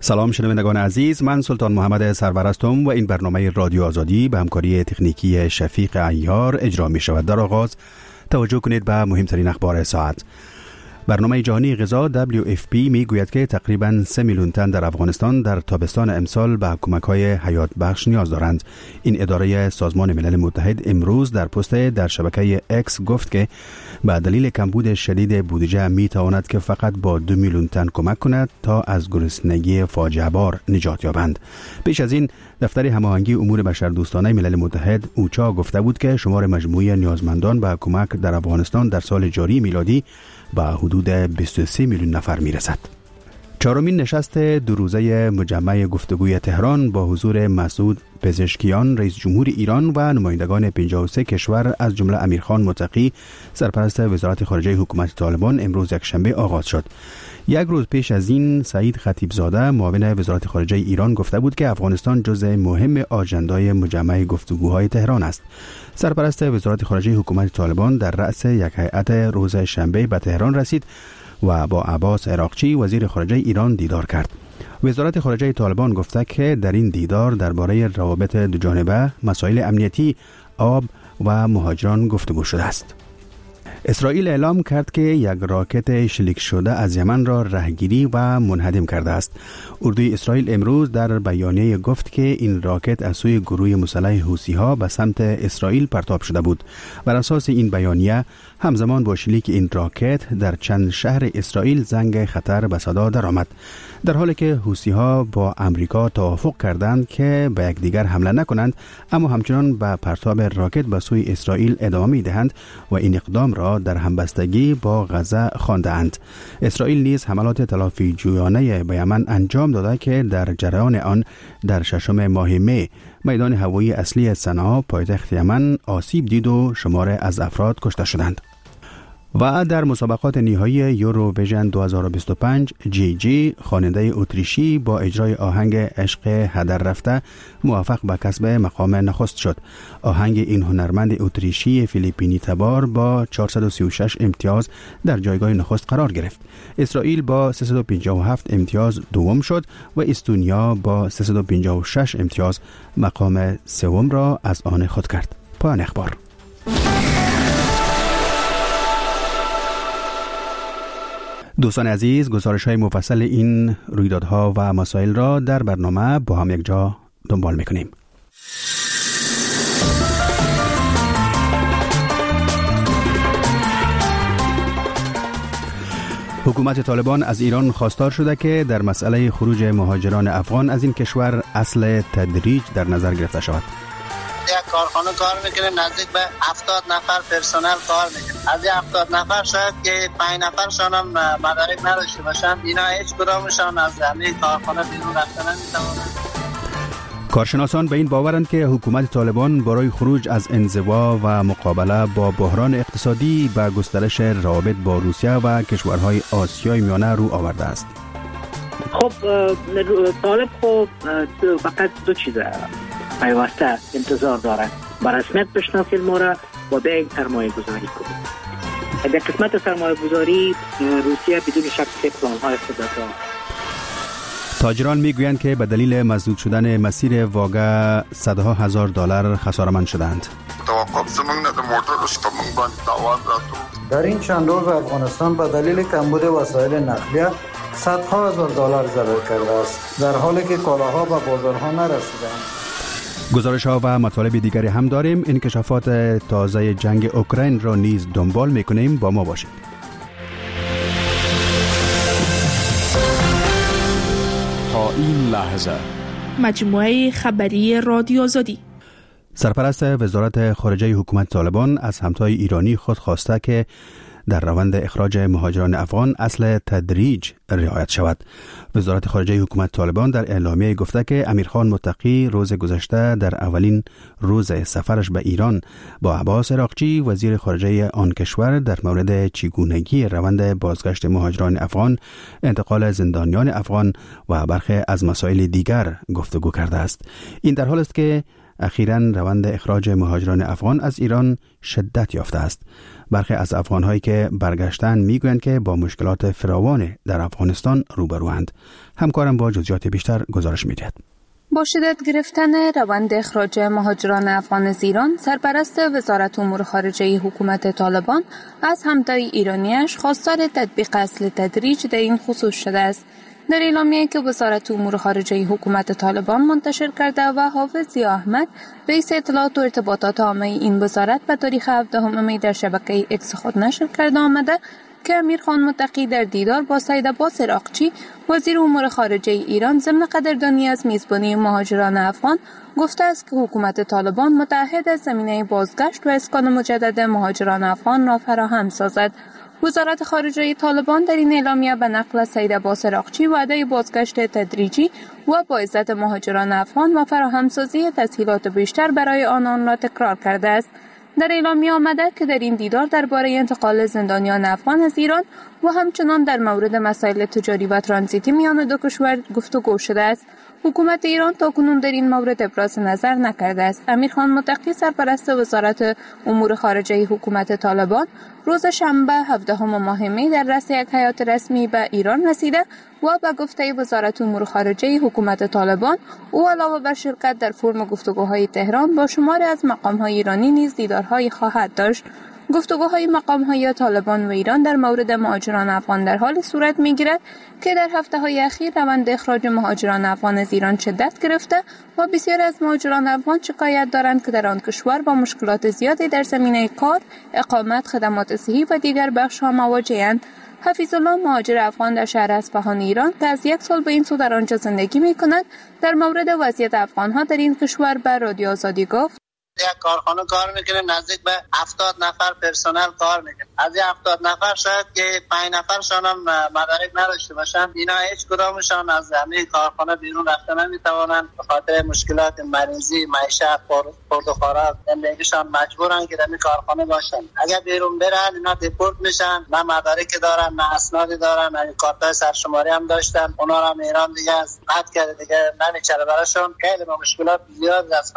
سلام شنوندگان عزیز، من سلطان محمد سرور هستم و این برنامه رادیو آزادی به همکاری تکنیکی شفیق عیار اجرا می شود. در آغاز توجه کنید به مهمترین اخبار ساعت. برنامه جهانی غذا WFP می گوید که تقریباً 3 میلیون تن در افغانستان در تابستان امسال به کمک‌های حیات بخش نیاز دارند. این اداره سازمان ملل متحد امروز در پست در شبکه اکس گفت که به دلیل کمبود شدید بودجه می تواند که فقط با 2 میلیون تن کمک کند تا از گرسنگی فاجعه بار نجات یابند. پیش از این دفتر هماهنگی امور بشردوستانه ملل متحد اوچا گفته بود که شمار مجموعی نیازمندان به کمک در افغانستان در سال جاری میلادی به حدود 23 میلیون نفر میرسد. چهارمین نشست دو روزه مجمع گفتگوی تهران با حضور مسعود پزشکیان رئیس جمهور ایران و نمایندگان 53 کشور از جمله امیرخان متقی سرپرست وزارت خارجه حکومت طالبان امروز یکشنبه آغاز شد. یک روز پیش از این سعید خطیبزاده معاون وزارت خارجه ایران گفته بود که افغانستان جزء مهم آجندای مجمع گفتگوهای تهران است. سرپرست وزارت خارجه حکومت طالبان در رأس یک هیئت روز شنبه به تهران رسید و با عباس عراقچی وزیر خارجه ایران دیدار کرد. وزارت خارجه طالبان گفته که در این دیدار درباره روابط دوجانبه، مسائل امنیتی، آب و مهاجران گفتگو شده است. اسرائیل اعلام کرد که یک راکت شلیک شده از یمن را رهگیری و منهدم کرده است. اردوی اسرائیل امروز در بیانیه گفت که این راکت از سوی گروه مسلح حوثی‌ها به سمت اسرائیل پرتاب شده بود. بر اساس این بیانیه همزمان با شلیک این راکت در چند شهر اسرائیل زنگ خطر به صدا درآمد، در حالی که حوثی‌ها با امریکا توافق کردند که به یکدیگر حمله نکنند، اما همچنان به پرتاب راکت به سوی اسرائیل ادامه می‌دهند و این اقدام را در همبستگی با غزه خوانده‌اند. اسرائیل نیز حملات تلافی جویانه به یمن انجام داده که در جریان آن در ششم ماه می میدان هوایی اصلی صنعا پایتخت یمن آسیب دید و شمار از افراد کشته شدند. و در مسابقات نهایی یوروویژن 2025 جی خواننده اتریشی با اجرای آهنگ عشق هدر رفته موفق به کسب مقام نخست شد. آهنگ این هنرمند اتریشی فیلیپینی تبار با 436 امتیاز در جایگاه نخست قرار گرفت. اسرائیل با 357 امتیاز دوم شد و استونیا با 356 امتیاز مقام سوم را از آن خود کرد. پایان اخبار. دوستان عزیز، گزارش‌های مفصل این رویدادها و مسائل را در برنامه با هم یک جا دنبال می‌کنیم. حکومت طالبان از ایران خواستار شده که در مسئله خروج مهاجران افغان از این کشور اصل تدریج در نظر گرفته شود. یک کارخانه کار میکنیم، نزدیک به 70 نفر پرسنل کار میکنیم. از این 70 نفر شاید که 5 نفرشان هم مدارک نداشته باشند، اینا هیچ کدامشان از همین کارخانه بیرون رفتن نمیتوانند. کارشناسان به این باورند که حکومت طالبان برای خروج از انزوا و مقابله با بحران اقتصادی به گسترش روابط با روسیه و کشورهای آسیای میانه رو آورده است. خب طالب فقط دو چیزه پیوسته انتظار دارن: به رسمیت بشناسید ما را و به سرمایه گذاری کنید. در قسمت سرمایه گذاری روسیه بدون شک پلان‌های خود دارد. تاجران میگویند که به دلیل مسدود شدن مسیر واگه صدها هزار دلار خساره‌مند شدند. در این چند روز افغانستان به دلیل کمبود وسایل نقلیه صدها هزار دلار ضرر کرده است، در حالی که کالاها به بازارها نرسیدند. گزارش‌ها و مطالب دیگری هم داریم. انکشافات تازه جنگ اوکراین را نیز دنبال می‌کنیم. با ما باشید. تا این لحظه مجموعه خبری رادیو آزادی. سرپرست وزارت خارجه حکومت طالبان از همتای ایرانی خود خواسته که در روند اخراج مهاجران افغان اصل تدریج رعایت شود. وزارت خارجه حکومت طالبان در اعلامیه گفته که امیرخان متقی روز گذشته در اولین روز سفرش به ایران با عباس عراقچی وزیر خارجه آن کشور در مورد چگونگی روند بازگشت مهاجران افغان، انتقال زندانیان افغان و برخی از مسائل دیگر گفتگو کرده است. این در حال است که اخیراً روند اخراج مهاجران افغان از ایران شدت یافته است. برخی از افغان‌هایی که برگشتن میگویند که با مشکلات فراوان در افغانستان روبروند. همکارم با جزئیات بیشتر گزارش می‌دهد. با شدت گرفتن روند اخراج مهاجران افغان از ایران، سرپرست وزارت امور خارجه حکومت طالبان از همتای ایرانیش خواستار تطبیق اصل تدریج در این خصوص شده است. در اعلامیه‌ای که وزارت امور خارجه حکومت طالبان منتشر کرده و حافظ ضیاء احمد رئیس اطلاعات و ارتباطات عامه این وزارت به تاریخ 17 می در شبکه اکس خود نشر کرده آمده که امیرخان متقی در دیدار با سید عباس عراقچی وزیر امور خارجه ایران ضمن قدردانی از میزبانی مهاجران افغان گفته است که حکومت طالبان متعهد از زمینه بازگشت و اسکان مجدد مهاجران افغان را فراهم سازد. وزارت خارجه طالبان در این اعلامیه به نقل سید عباس عراقچی وعده بازگشت تدریجی و با عزت مهاجران افغان و فراهمسازی تسهیلات بیشتر برای آنان را تکرار کرده است. در اعلامیه آمده که در این دیدار درباره انتقال زندانیان افغان از ایران و همچنان در مورد مسائل تجاری و ترانزیتی میان دو کشور گفتگو شده است. حکومت ایران تاکنون در این مورد ابراز نظر نکرده است. امیرخان متقی سرپرست وزارت امور خارجه حکومت طالبان روز شنبه 17 ماه می در رأس یک هیئت رسمی به ایران رسیده و به گفته وزارت امور خارجه حکومت طالبان او علاوه بر شرکت در فرم گفتگوهای تهران با شماری از مقام‌های ایرانی نیز دیدارهایی خواهد داشت. گفتگوهای مقام‌های طالبان و ایران در مورد مهاجران افغان در حال صورت می‌گیرد که در هفته‌های اخیر روند اخراج مهاجران افغان از ایران شدت گرفته و بسیاری از مهاجران افغان شکایت دارند که در آن کشور با مشکلات زیادی در زمینه کار، اقامت، خدمات صحی و دیگر بخش‌ها مواجه‌اند. حفیظ الله مهاجر افغان در شهر اصفهان ایران که از 1 سال به این سو در آنجا زندگی می‌کند در مورد وضعیت افغان‌ها در این کشور به رادیو آزادی گفت: یک کارخانه کار میکنه نزدیک به 70 نفر پرسنل کار میکنه. از این 70 نفر شاید که 5 نفرشان هم مدارک نداشته باشن. اینا هیچ کدامشان از همین کارخانه بیرون رفته نمیتوانند به خاطر مشکلات مریضی، معیشت، خورد و خوراک زندگیشان مجبورن که در این کارخانه باشن. اگر بیرون برن اینا دیپورت میشن، نه مدارک دارن، نه اسنادی دارن، نه کارت سرشماری هم داشتن. اونا را ایران دیگه از قطع کرده، دیگه نمیچره براشون. خیلی مشکلات زیاد از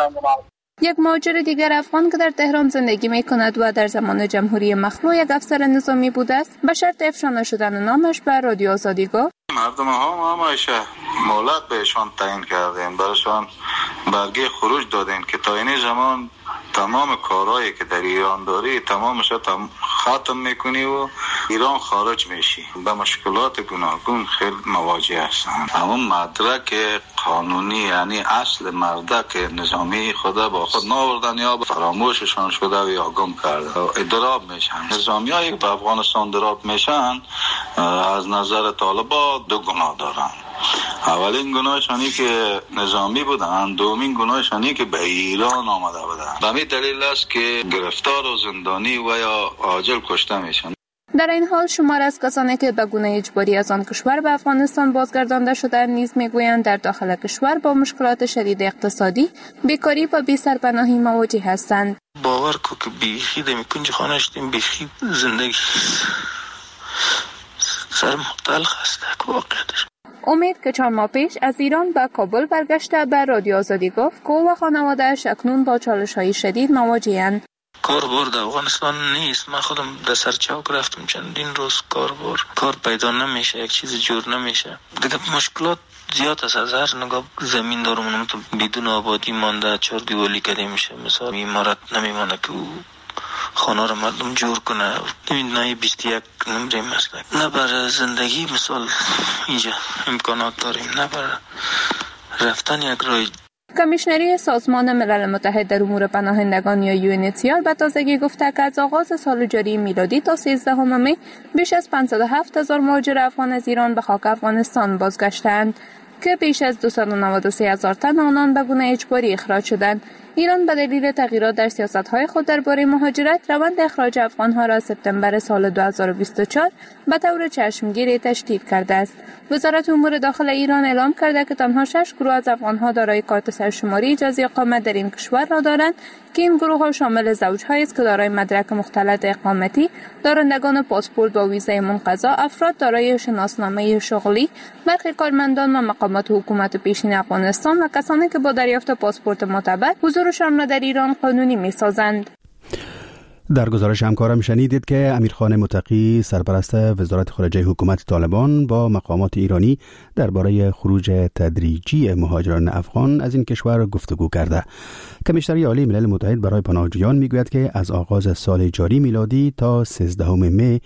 یک مهاجر دیگر افغان که در تهران زندگی می کند و در زمان جمهوری مخلوع یک افسر نظامی بوده است به شرط افشا نشدن نامش به رادیو آزادی گفت: مردم ها همایشه مهلت بهشان تعیین کردیم، برایشان برگه خروج دادیم که تا این زمان تمام کارهایی که در ایران داری تمامش ختم میکنی و ایران خارج میشی. به مشکلات گوناگون خیلی مواجه هستند. اما مدرک قانونی یعنی اصل مدرک نظامی خدا با خود ناوردن یا فراموششان شده و یا گم کرده ادراب میشن. نظامی هایی که به افغانستان دراب میشن از نظر طالبان دو گناه دارن. اولین گناهشانی که نظامی بودن، دومین گناهشانی که به ایران آمده بودن. به همین دلیل است که گرفتار و زندانی و یا عاجل کشته میشن. در این حال شمار از کسانی که به گونه اجباری از آن کشور به افغانستان بازگردانده شدند نیز میگویند در داخل کشور با مشکلات شدید اقتصادی، بیکاری و بی‌سرپناهی مواجه هستند. باور کو که بیخی دمی کنج خانه شدیم، بیخی زندگی سر مختلخ است که واقعیتش. امید که 4 ماه پیش از ایران به کابل برگشته به رادیو آزادی گفت که او و خانواده‌اش اکنون با چالش‌های شدید مواجه‌اند. کار در افغانستان نیست. من خودم در سرچاک رفتم چندین روز کار پیدا نمیشه، یک چیز جور نمیشه. دیگه مشکلات زیاد است. از هر نگاه زمین دارم بدون آبادی مانده، 4 دیوالی کده میشه. مثلا امارت نمیمانه که خانه رو مردم جور کنه. نه 21 نمره مثلا نه برای زندگی مثال اینجا امکانات داریم، نه برای رفتن یک راه. کمیشنری سازمان ملل متحد در امور پناهندگان یا UNHCR به تازگی گفته که از آغاز سال جاری میلادی تا 13 می بیش از 507,000 مهاجر افغان از ایران به خاک افغانستان بازگشتند که بیش از 293,000 تن آنان به گونه اجباری اخراج شدند. ایران به دلیل تغییرات در سیاست‌های خود درباره مهاجرت روند اخراج افغان‌ها را سپتامبر سال 2024 به طور چشمگیری تشدید کرده است. وزارت امور داخل ایران اعلام کرده که تنها 6 گروه از افغان‌ها دارای کارت سرشماری اجازه اقامت در این کشور را دارند که این گروه‌ها شامل زوج‌هایی است که دارای مدرک مختلط اقامتی، دارندگان پاسپورت با ویزای منقضا، افراد دارای شناسنامه شغلی، برخی کارمندان و مقامات حکومت پیشین افغانستان و کسانی که با دریافت پاسپورت معتبر حضور حضورشان را در ایران قانونی می‌سازند. در گزارش همکارم شنیدید که امیرخان متقی سرپرست وزارت خارجه حکومت طالبان با مقامات ایرانی درباره خروج تدریجی مهاجران افغان از این کشور گفتگو کرده. کمیشنر عالی ملل متحد برای پناهجویان میگوید که از آغاز سال جاری میلادی تا 13 می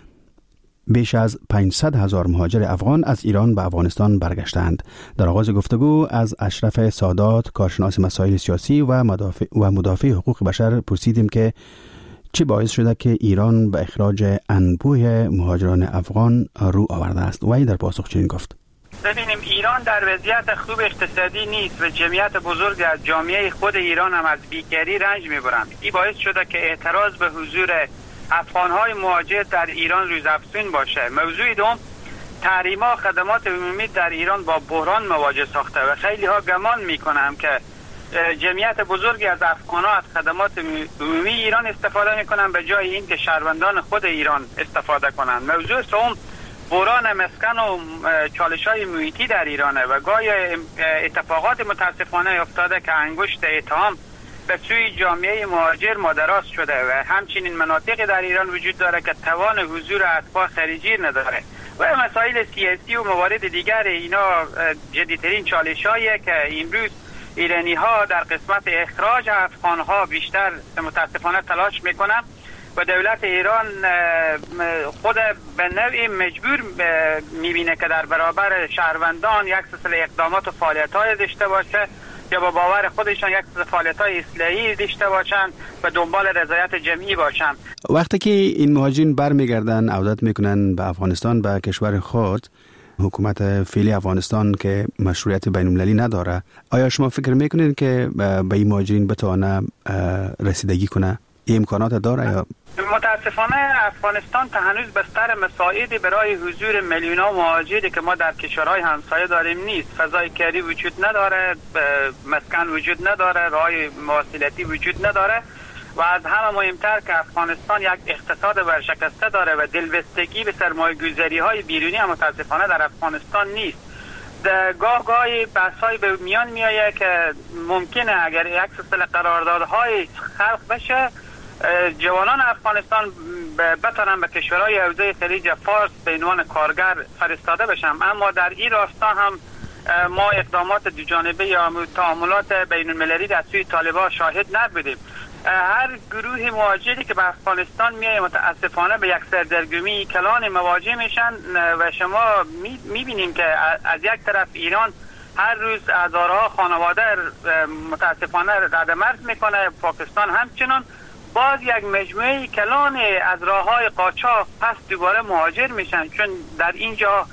بیش از 500,000 مهاجر افغان از ایران به افغانستان برگشتند. در آغاز گفتگو از اشرف سادات، کارشناس مسائل سیاسی و مدافع حقوق بشر پرسیدیم که چه باعث شده که ایران به اخراج انبوه مهاجران افغان رو آورده است. و این در پاسخ چنین گفت: ببینیم ایران در وضعیت خوب اقتصادی نیست و جمعیت بزرگی از جامعه خود ایران هم از بیکاری رنج میبرند. این باعث شده که اعتراض به حضور افغان‌های مهاجر در ایران روزافزون باشه. موضوع دوم، تحریم‌ها خدمات عمومی در ایران با بحران مواجه ساخته و خیلی ها گمان میکنند که جمعیت بزرگی از افغان‌ها از خدمات عمومی ایران استفاده میکنند به جای این که شهروندان خود ایران استفاده کنند. موضوع سوم، بحران مسکن و چالش‌های محیطی در ایرانه و گاهی اتفاقات متاسفانه افتاده که انگشت اتهام به سوی جامعه مهاجر مادراست شده و همچنین مناطقی در ایران وجود داره که توان حضور اتباع خارجی نداره و مسائل سیاسی و موارد دیگر. اینا جدیدترین چالش‌هایی که امروز ایرانی ها در قسمت اخراج افغان ها بیشتر متاسفانه تلاش میکنن و دولت ایران خود به نوعی مجبور میبینه که در برابر شهروندان یک سلسله اقدامات و فعالیت های داشته باشه یا با باور خودشان یک سلسله فعالیت های اصلاحی داشته باشن و دنبال رضایت جمعی باشن. وقتی که این مهاجرین برمیگردن عودت میکنن به افغانستان، به کشور خود، حکومت فعلی افغانستان که مشروعیت بین‌المللی نداره، آیا شما فکر میکنید که به این مهاجرین بتونه رسیدگی کنه؟ این امکانات داره یا؟ متاسفانه افغانستان تا هنوز بستر مساعدی برای حضور میلیون‌ها مهاجری که ما در کشورهای همسایه داریم نیست. فضای کاری وجود نداره، مسکن وجود نداره، راههای مواصلاتی وجود نداره و از همه مهمتر که افغانستان یک اقتصاد ورشکسته داره و دلبستگی به سرمایه‌گذاری‌های بیرونی هم متاسفانه در افغانستان نیست. گاهی بحث‌های به میان میآید که ممکنه اگر یک سلسله قراردادهای خلق بشه جوانان افغانستان بتونن به کشورهای حوزه خلیج فارس به عنوان کارگر فرستاده بشن، اما در این راستا هم ما اقدامات دو جانبه یا تعاملات بین المللی در سوی طالبان شاهد نبودیم. هر گروه مهاجری که به افغانستان میایه متاسفانه به یک سردرگمی کلان مواجه میشن و شما میبینیم که از یک طرف ایران هر روز هزارها خانواده متاسفانه ردمرز میکنه، پاکستان همچنان، باز یک مجموعه کلان از راههای قاچاق پس دوباره مهاجر میشن، چون در اینجا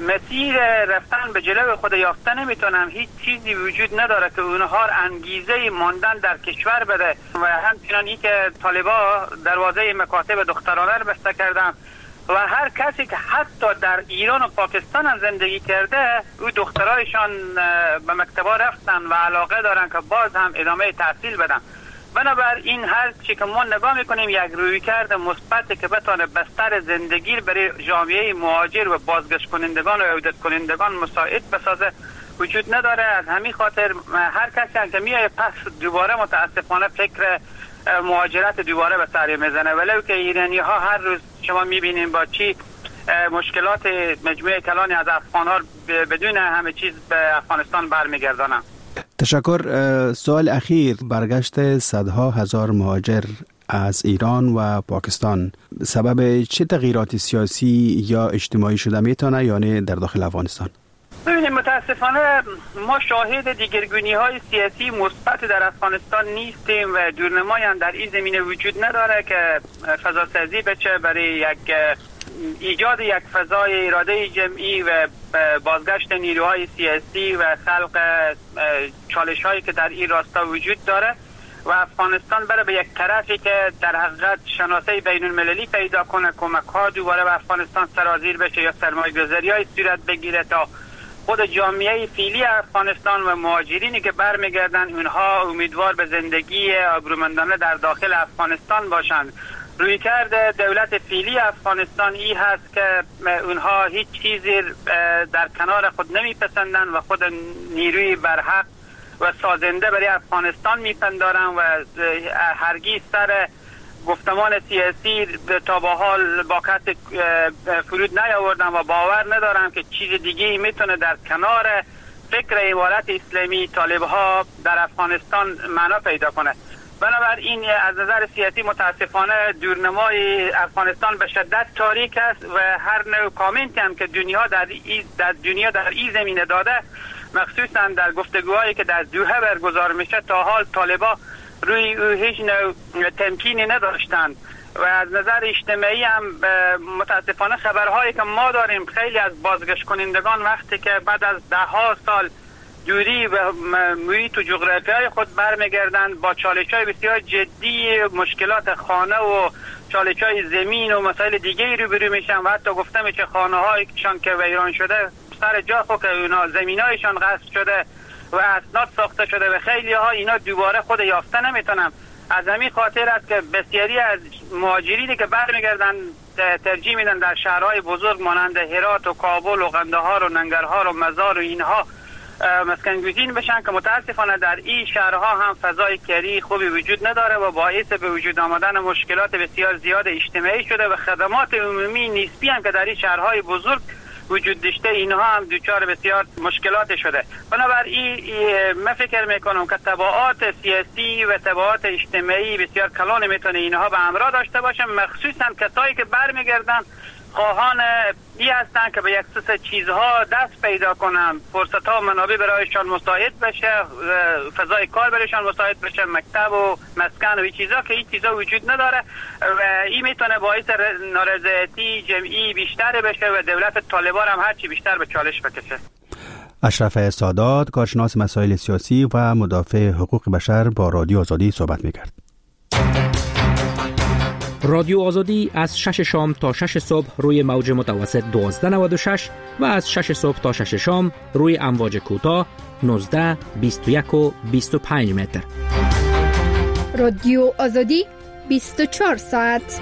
مسیر رفتن به جلو خود یافته نمیتونن، هیچ چیزی وجود نداره که اونها انگیزه ماندن در کشور بده و همچنان این که طالبا دروازه مکاتب دخترانه رو بسته کردن و هر کسی که حتی در ایران و پاکستان هم زندگی کرده او دخترایشان به مکتبا رفتن و علاقه دارن که باز هم ادامه تحصیل بدن. بنابراین هر چی که ما نگاه میکنیم یک رویکرد مثبتی که بتونه بستر زندگی برای جامعه مهاجر و بازگشت کنندگان و عودت کنندگان مساعد بسازه وجود نداره. از همین خاطر هر کسی که میاد پس دوباره متاسفانه فکر مهاجرت دوباره به سر میزنه، ولو که ایرانی ها هر روز شما میبینیم با چی مشکلات مجموعه کلانی از افغان ها بدون همه چیز به افغانستان برمیگردانن. تشکر. سوال اخیر، برگشت صدها هزار مهاجر از ایران و پاکستان سبب چه تغییرات سیاسی یا اجتماعی شده میتونه یا نه در داخل افغانستان؟ ببینید متاسفانه ما شاهد دیگرگونی های سیاسی مثبت در افغانستان نیستیم و دورنمایی هم در این زمینه وجود نداره که فضاسازی بشه برای یک ایجاد یک فضای اراده جمعی و بازگشت نیروهای سیاسی و خلق چالش هایی که در این راستا وجود داره و افغانستان بره به یک طرفی که در حقیقت شناسه بین المللی پیدا کنه، کمک ها دوباره به افغانستان سرازیر بشه یا سرمایه گذاری های صورت بگیره تا خود جامعه فعلی افغانستان و مهاجرینی که برمیگردن اونها امیدوار به زندگی آبرومندانه در داخل افغانستان باشند. رویکرد دولت فعلی افغانستان این هست که اونها هیچ چیزی در کنار خود نمیپسندن و خود نیروی برحق و سازنده برای افغانستان میپندارم و هرگز سر گفتمان سیاسی تا به حال با کسی فرود نیاوردم و باور ندارم که چیز دیگه میتونه در کنار فکر امارت اسلامی طالب ها در افغانستان معنا پیدا کنه. بنابراین از نظر سیاسی متاسفانه دورنمای افغانستان به شدت تاریک است و هر نوع کامنتی هم که دنیا در این زمینه داده، مخصوصا در گفتگوهایی که در دوحه برگزار میشه، تا حال طالبا روی هیچ نوع تمکینی نداشتند و از نظر اجتماعی هم متاسفانه خبرهایی که ما داریم، خیلی از بازگشت کنندگان وقتی که بعد از 10 سال دوری و محیط و جغرافیای خود برمیگردند با چالش‌های بسیار جدی، مشکلات خانه و چالش‌های زمین و مسائل دیگه روبرو میشن و حتی گفته میشه خانه‌هایشان که ویران شده سر جا خود که اونا زمین‌هایشان غصب شده و اسناد ساخته شده و خیلی ها اینا دوباره خود یافته نمیتونن. از همین خاطر است که بسیاری از مهاجرینی که برمیگردن ترجیح میدن در شهرهای بزرگ مانند هرات و کابل و قندهار و ننگرهار و مزار و اینها مسکن گزین بشن که متاسفانه در این شهرها هم فضای کاری خوبی وجود نداره و باعث به وجود آمدن مشکلات بسیار زیاد اجتماعی شده و خدمات عمومی نسبی هم که در این شهرهای بزرگ وجود داشته اینها هم دوچار بسیار مشکلات شده. بنابراین من فکر میکنم که تبعات سیاسی و تبعات اجتماعی بسیار کلان میتونه اینها به همراه داشته باشه، مخصوصا کسایی که برمیگردن خواهان ای هستن که به یک سری چیزها دست پیدا کنن، فرصت ها و منابع برایشان مساعد بشه، فضای کار برایشان مساعد بشه، مکتب و مسکن و این چیزا که این چیزا وجود نداره و این میتونه باعث نارضایتی جمعی بیشتر بشه و دولت طالبان هم هرچی بیشتر به چالش بکشه. اشرف سادات، کارشناس مسائل سیاسی و مدافع حقوق بشر، با رادیو آزادی صحبت می‌کرد. رادیو آزادی از 6 شام تا 6 صبح روی موج متوسط 1296 و از 6 صبح تا 6 شام روی امواج کوتاه 19، 21 و 25 متر. رادیو آزادی 24 ساعت.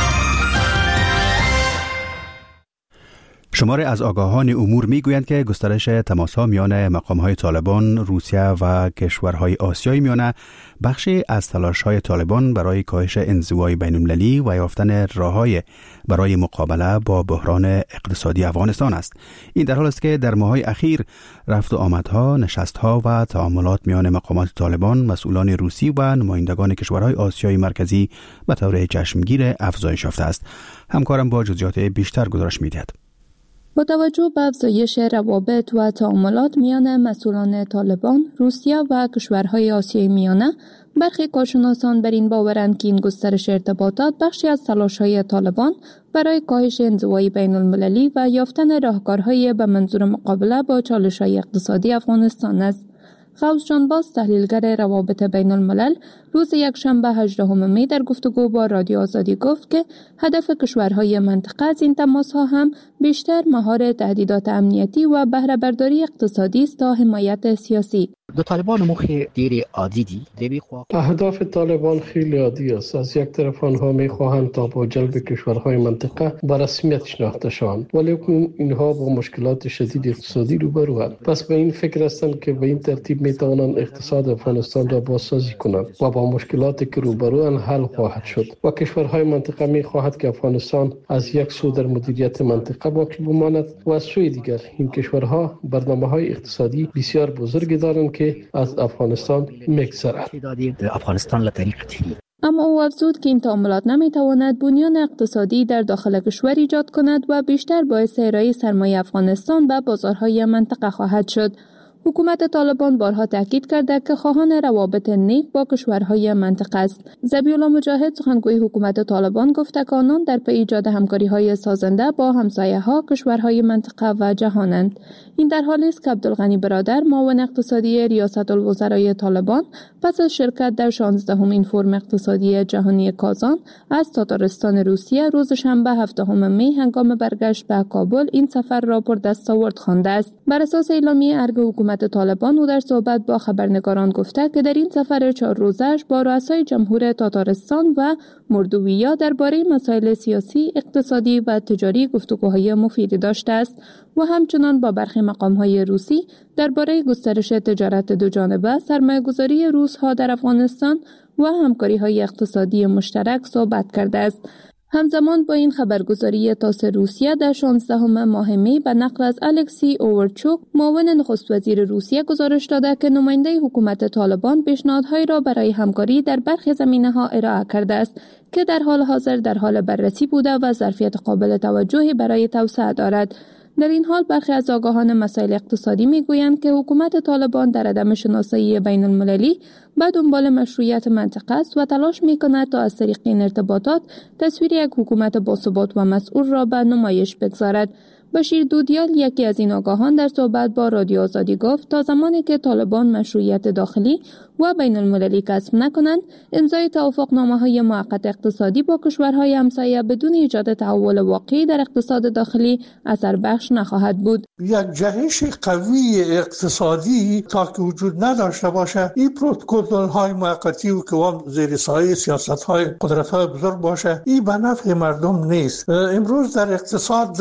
شماری از آگاهان امور میگویند که گسترش تماس‌ها میان مقام‌های طالبان، روسیه و کشورهای آسیایی میانه بخشی از تلاش‌های طالبان برای کاهش انزوای بین‌المللی و یافتن راه‌های برای مقابله با بحران اقتصادی افغانستان است. این در حالی است که در ماه‌های اخیر رفت و آمدها، نشست‌ها و تعاملات میان مقامات طالبان، مسئولان روسی و نمایندگان کشورهای آسیایی مرکزی به طور چشمگیر افزایش یافته است. همکارم با جزئیات بیشتر گزارش می‌دهد. با توجه به افزایش روابط و تعاملات میان مسئولان طالبان، روسیه و کشورهای آسیای میانه، برخی کارشناسان بر این باورند که این گسترش ارتباطات بخشی از تلاش‌های طالبان برای کاهش انزوای بین‌المللی و یافتن راهکارهای به منظور مقابله با چالش‌های اقتصادی افغانستان است. غوث جانباز، تحلیلگر روابط بین الملل، روز یکشنبه 18 می در گفتگو با رادیو آزادی گفت که هدف کشورهای منطقه از این تماس‌ها هم بیشتر مهار تهدیدات امنیتی و بهره برداری اقتصادی است تا حمایت سیاسی. دو طالبان مخی دیر عادی دی. اهداف طالبان خیلی عادی است. از یک طرف آنها می‌خواهند تا با جلب کشورهای منطقه به رسمیت شناخته شوند، ولی اینها با مشکلات شدید اقتصادی روبروند. پس به این فکر هستند که به این ترتیب می‌توانند اقتصاد افغانستان را بازسازی کنند و با مشکلاتی که روبروند حل خواهد شد. و کشورهای منطقه می‌خواهند که افغانستان از یک سو در مدیریت منطقه باقی بماند و از سوی دیگر این کشورها برنامه‌های اقتصادی بسیار بزرگی دارند که از افغانستان می‌گذرد. اما او افزود که این تعاملات نمی‌تواند بنیان اقتصادی در داخل کشور ایجاد کند و بیشتر باعث ارائه سرمایه افغانستان به بازارهای منطقه خواهد شد. حکومت طالبان بارها تاکید کرده که خواهان روابط نیک با کشورهای منطقه است. ذبیح‌الله مجاهد، سخنگوی حکومت طالبان، گفته که آنان در پی ایجاد همکاری‌های سازنده با همسایه‌ها، کشورهای منطقه و جهانند. این در حالی است که عبدالغنی برادر، معاون اقتصادی ریاست الوزرای طالبان، پس از شرکت در 16مین فورم اقتصادی جهانی کازان از تاتارستان روسیه روز شنبه 7 می هنگام برگشت به کابل این سفر را پر دستاورد خوانده است. بر اساس اعلامیه ارگ حکومت حکومت طالبان او در صحبت با خبرنگاران گفته که در این سفر 4 روزه‌اش با رؤسای جمهور تاتارستان و مردویه درباره مسائل سیاسی، اقتصادی و تجاری گفتگوهای مفیدی داشته است و همچنان با برخی مقام‌های روسی درباره گسترش تجارت دوجانبه، سرمایه‌گذاری روس‌ها در افغانستان و همکاری‌های اقتصادی مشترک صحبت کرده است. همزمان با این خبرگزاری تاس روسیه در 16 ماه می به نقل از الکسی اوورچوک، معاون نخست وزیر روسیه، گزارش داده که نماینده حکومت طالبان پیشنهادهایی را برای همکاری در برخی زمینه‌ها ارائه کرده است که در حال حاضر در حال بررسی بوده و ظرفیت قابل توجهی برای توسعه دارد. در این حال برخی از آگاهان مسائل اقتصادی میگویند که حکومت طالبان در عدم شناسایی بین المللی به دنبال مشروعیت منطقه است و تلاش میکند تا از طریق این ارتباطات تصویر یک حکومت باثبات و مسئول را به نمایش بگذارد. بشیر دودیال، یکی از این آگاهان، در صحبت با رادیو آزادی گفت تا زمانی که طالبان مشروعیت داخلی و بین المللی کسب نکنند، امضای توافقنامه‌های موقت اقتصادی با کشورهای همسایه بدون ایجاد تحول واقعی در اقتصاد داخلی اثر بخش نخواهد بود. یک جهش قوی اقتصادی تا که وجود نداشته باشه، این پروتکل‌های موقتی و که زیر سایه سیاست‌های قدرت‌های بزرگ باشه، این به نفع مردم نیست. امروز در اقتصاد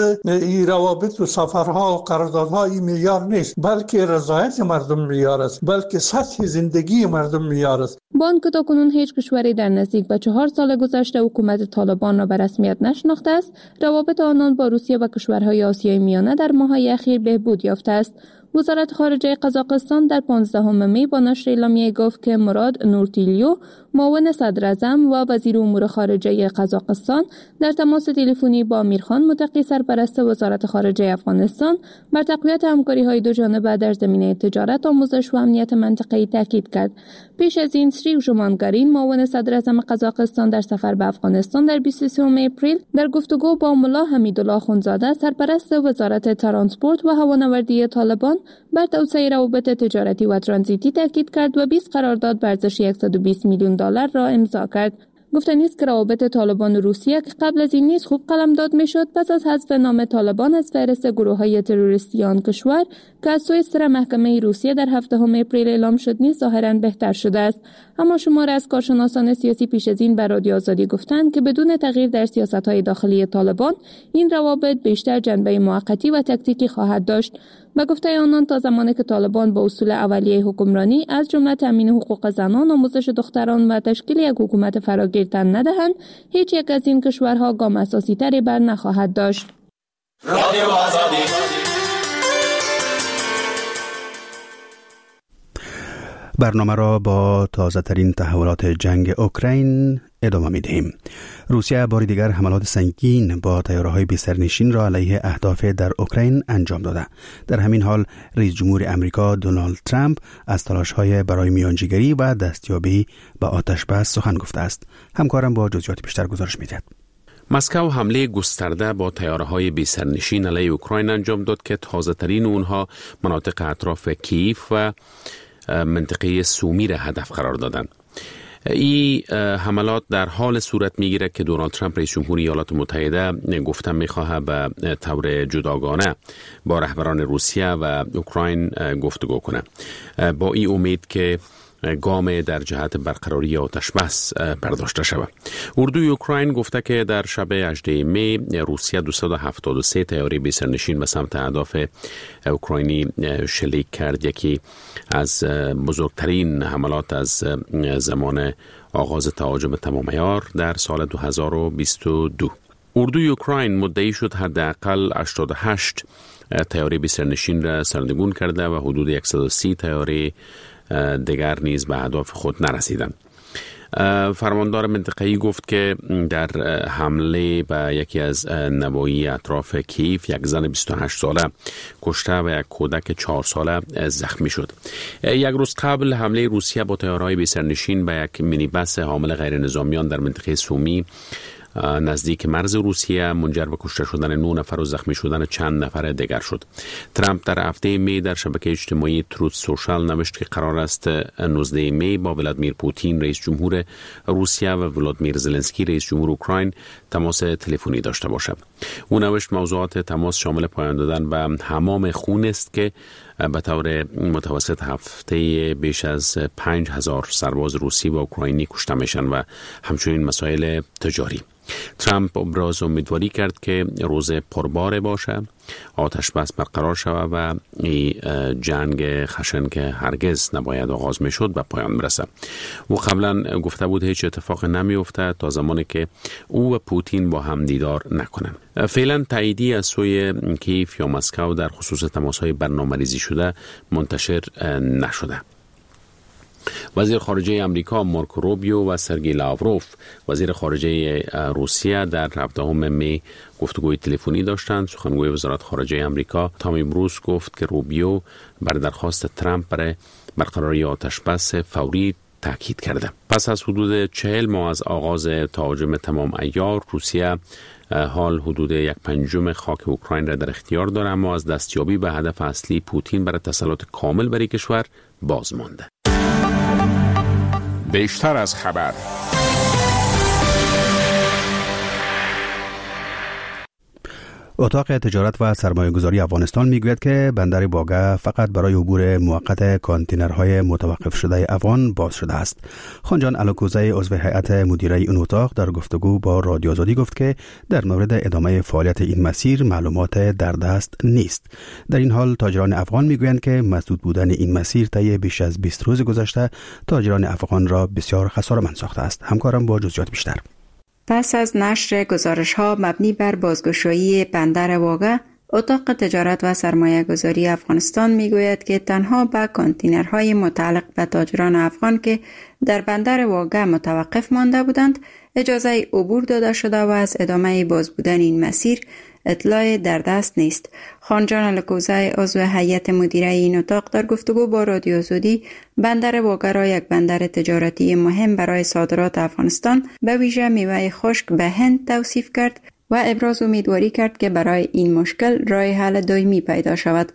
روابط و سفرها و قراردادها این معیار نیست، بلکه رضایت مردم معیار است، بلکه سطح زندگی مردم معیار است. با آنکه تاکنون هیچ کشوری در نزدیک به 4 سال گذشته حکومت طالبان را به رسمیت نشناخته است، روابط آنان با روسیه و کشورهای آسیای میانه در ماه‌های اخیر بهبود یافته است. وزارت خارجه قزاقستان در 15 می با نشر اعلامیه گفت که مراد نورتیلیو، معاون صدر اعظم و وزیر امور خارجه قزاقستان، در تماس تلفنی با امیرخان متقی، سرپرست وزارت خارجه افغانستان، بر تقویت همکاری‌های دوجانبه در زمینه تجارت، آموزش و امنیت منطقه‌ای تاکید کرد. پیش از این سری ژومانگارین، معاون صدر اعظم قزاقستان، در سفر به افغانستان در 23 اپریل در گفتگو با ملا حمیدالله اخوندزاده، سرپرست وزارت ترانسپورت و هوانوردی طالبان، بر توسعه روابط تجارتی و ترانزیتی تاکید کرد و 20 قرارداد به ارزش 120 میلیون دلار را امضا کرد. گفتنی است که روابط طالبان و روسیه که قبل از این نیز خوب قلمداد میشد، پس از حذف نام طالبان از فهرست گروه‌های تروریستی آن کشور که از سوی سر محکمه روسیه در 7 اپریل اعلام شد، نیز ظاهراً بهتر شده است. اما شمار از کارشناسان سیاسی پیش از این بر رادیو آزادی گفتند که بدون تغییر در سیاست‌های داخلی طالبان، این روابط بیشتر جنبه موقتی و تکتیکی خواهد داشت. به گفته آنان، تا زمانی که طالبان با اصول اولیه حکمرانی از جمله تامین حقوق زنان، آموزش دختران و تشکیل یک حکومت فراگیر تن ندهند، هیچ یک از این کشورها گام اساسی تری بر نخواهد داشت. رادیو آزادی. برنامه را با تازه ترین تحولات جنگ اوکراین ادامه می دهیم. روسیه بار دیگر حملات سنگین با طیاره‌های بی‌سرنشین را علیه اهداف در اوکراین انجام داده. در همین حال رئیس جمهور امریکا دونالد ترامپ از تلاش‌های برای میانجیگری و دستیابی به آتش‌بس سخن گفته است. همکارم با جزئیات بیشتر گزارش می‌دهد. مسکو حمله گسترده با طیاره‌های بی‌سرنشین علیه اوکراین انجام داد که تازه‌ترین اونها مناطق اطراف کیف و منطقه سومی را هدف قرار دادند. این حملات در حال صورت میگیره که دونالد ترامپ رئیس جمهور ایالات متحده گفته میخواهد به طور جداگانه با رهبران روسیه و اوکراین گفتگو کنه، با این امید که گام در جهت برقراری آتش بس برداشته شود. اردوی اوکراین گفته که در شب 18 می روسیه 273 طیاره بی‌سرنشین به سمت اهداف اوکراینی شلیک کرد، یکی از بزرگترین حملات از زمان آغاز تهاجم تمام عیار در سال 2022. اردوی اوکراین مدعی شد حداقل 88 طیاره بی‌سرنشین را سرنگون کرده و حدود 130 طیاره دیگر نیز به اهداف خود نرسیدند. فرماندار منطقه‌ای گفت که در حمله به یکی از نواحی اطراف کیف یک زن 28 ساله کشته و یک کودک 4 ساله زخمی شد. یک روز قبل حمله روسیه با طیاره‌های بی‌سرنشین به یک مینیبس حامل غیر نظامیان در منطقه سومی نزدیک مرز روسیه منجر به کشته شدن 9 نفر و زخمی شدن چند نفر دیگر شد. ترامپ در هفته می در شبکه اجتماعی تروت سوشال نوشت که قرار است 19 می با ولادیمیر پوتین رئیس جمهور روسیه و ولادیمیر زلنسکی رئیس جمهور اوکراین تماس تلفنی داشته باشد. او نوشت موضوعات تماس شامل پایان دادن به حمام خون است که به طور متوسط هفته بیش از 5000 سرباز روسی و اوکراینی کشته میشن و همچنین مسائل تجاری. ترامپ ابراز امیدواری کرد که روز پربار باشه، آتش بس برقرار شود و جنگ خشن که هرگز نباید آغاز می شد به پایان برسه. او قبلا گفته بود هیچ اتفاق نمی افتد تا زمانی که او و پوتین با هم دیدار نکنند. فعلا تاییدی از سوی کیف یا مسکو در خصوص تماس‌های برنامه‌ریزی شده منتشر نشده. وزیر خارجه امریکا مارکو روبیو و سرگئی لاوروف وزیر خارجه روسیه در 17 می گفتگوی تلفنی داشتند. سخنگوی وزارت خارجه امریکا تامی بروس گفت که روبیو بر درخواست ترامپ برای برقراری آتشبس فوری تاکید کرده. پس از حدود 40 ماه از آغاز تهاجم تمام عیار، روسیه حال حدود 1/5 خاک اوکراین را در اختیار دارد، اما از دستیابی به هدف اصلی پوتین برای تسلط کامل بر کشور باز مانده. بیشتر از خبر. اتاق تجارت و سرمایه‌گذاری افغانستان میگوید که بندر واگه فقط برای عبور موقت کانتینرهای متوقف شده افغان باز شده است. خانجان الکوزی عضو هیئت مدیره این اتاق در گفتگو با رادیو آزادی گفت که در مورد ادامه فعالیت این مسیر معلومات در دست نیست. در این حال تاجران افغان میگویند که مسدود بودن این مسیر طی بیش از 20 روز گذشته تاجران افغان را بسیار خساره‌مند ساخته است. همکارم با جزئیات بیشتر. پس از نشر گزارش‌ها مبنی بر بازگشایی بندر واگه، اتاق تجارت و سرمایه‌گذاری افغانستان می‌گوید که تنها به کانتینرهای متعلق به تاجران افغان که در بندر واگه متوقف مانده بودند اجازه عبور داده شده و از ادامه باز بودن این مسیر اطلاع در دست نیست. خانجان الکوزی عضو هیئت مدیره این اتاق در گفتگو با رادیو آزادی بندر واگه را یک بندر تجارتی مهم برای صادرات افغانستان به ویژه میوه خشک به هند توصیف کرد و ابراز امیدواری کرد که برای این مشکل راه حل دائمی پیدا شود.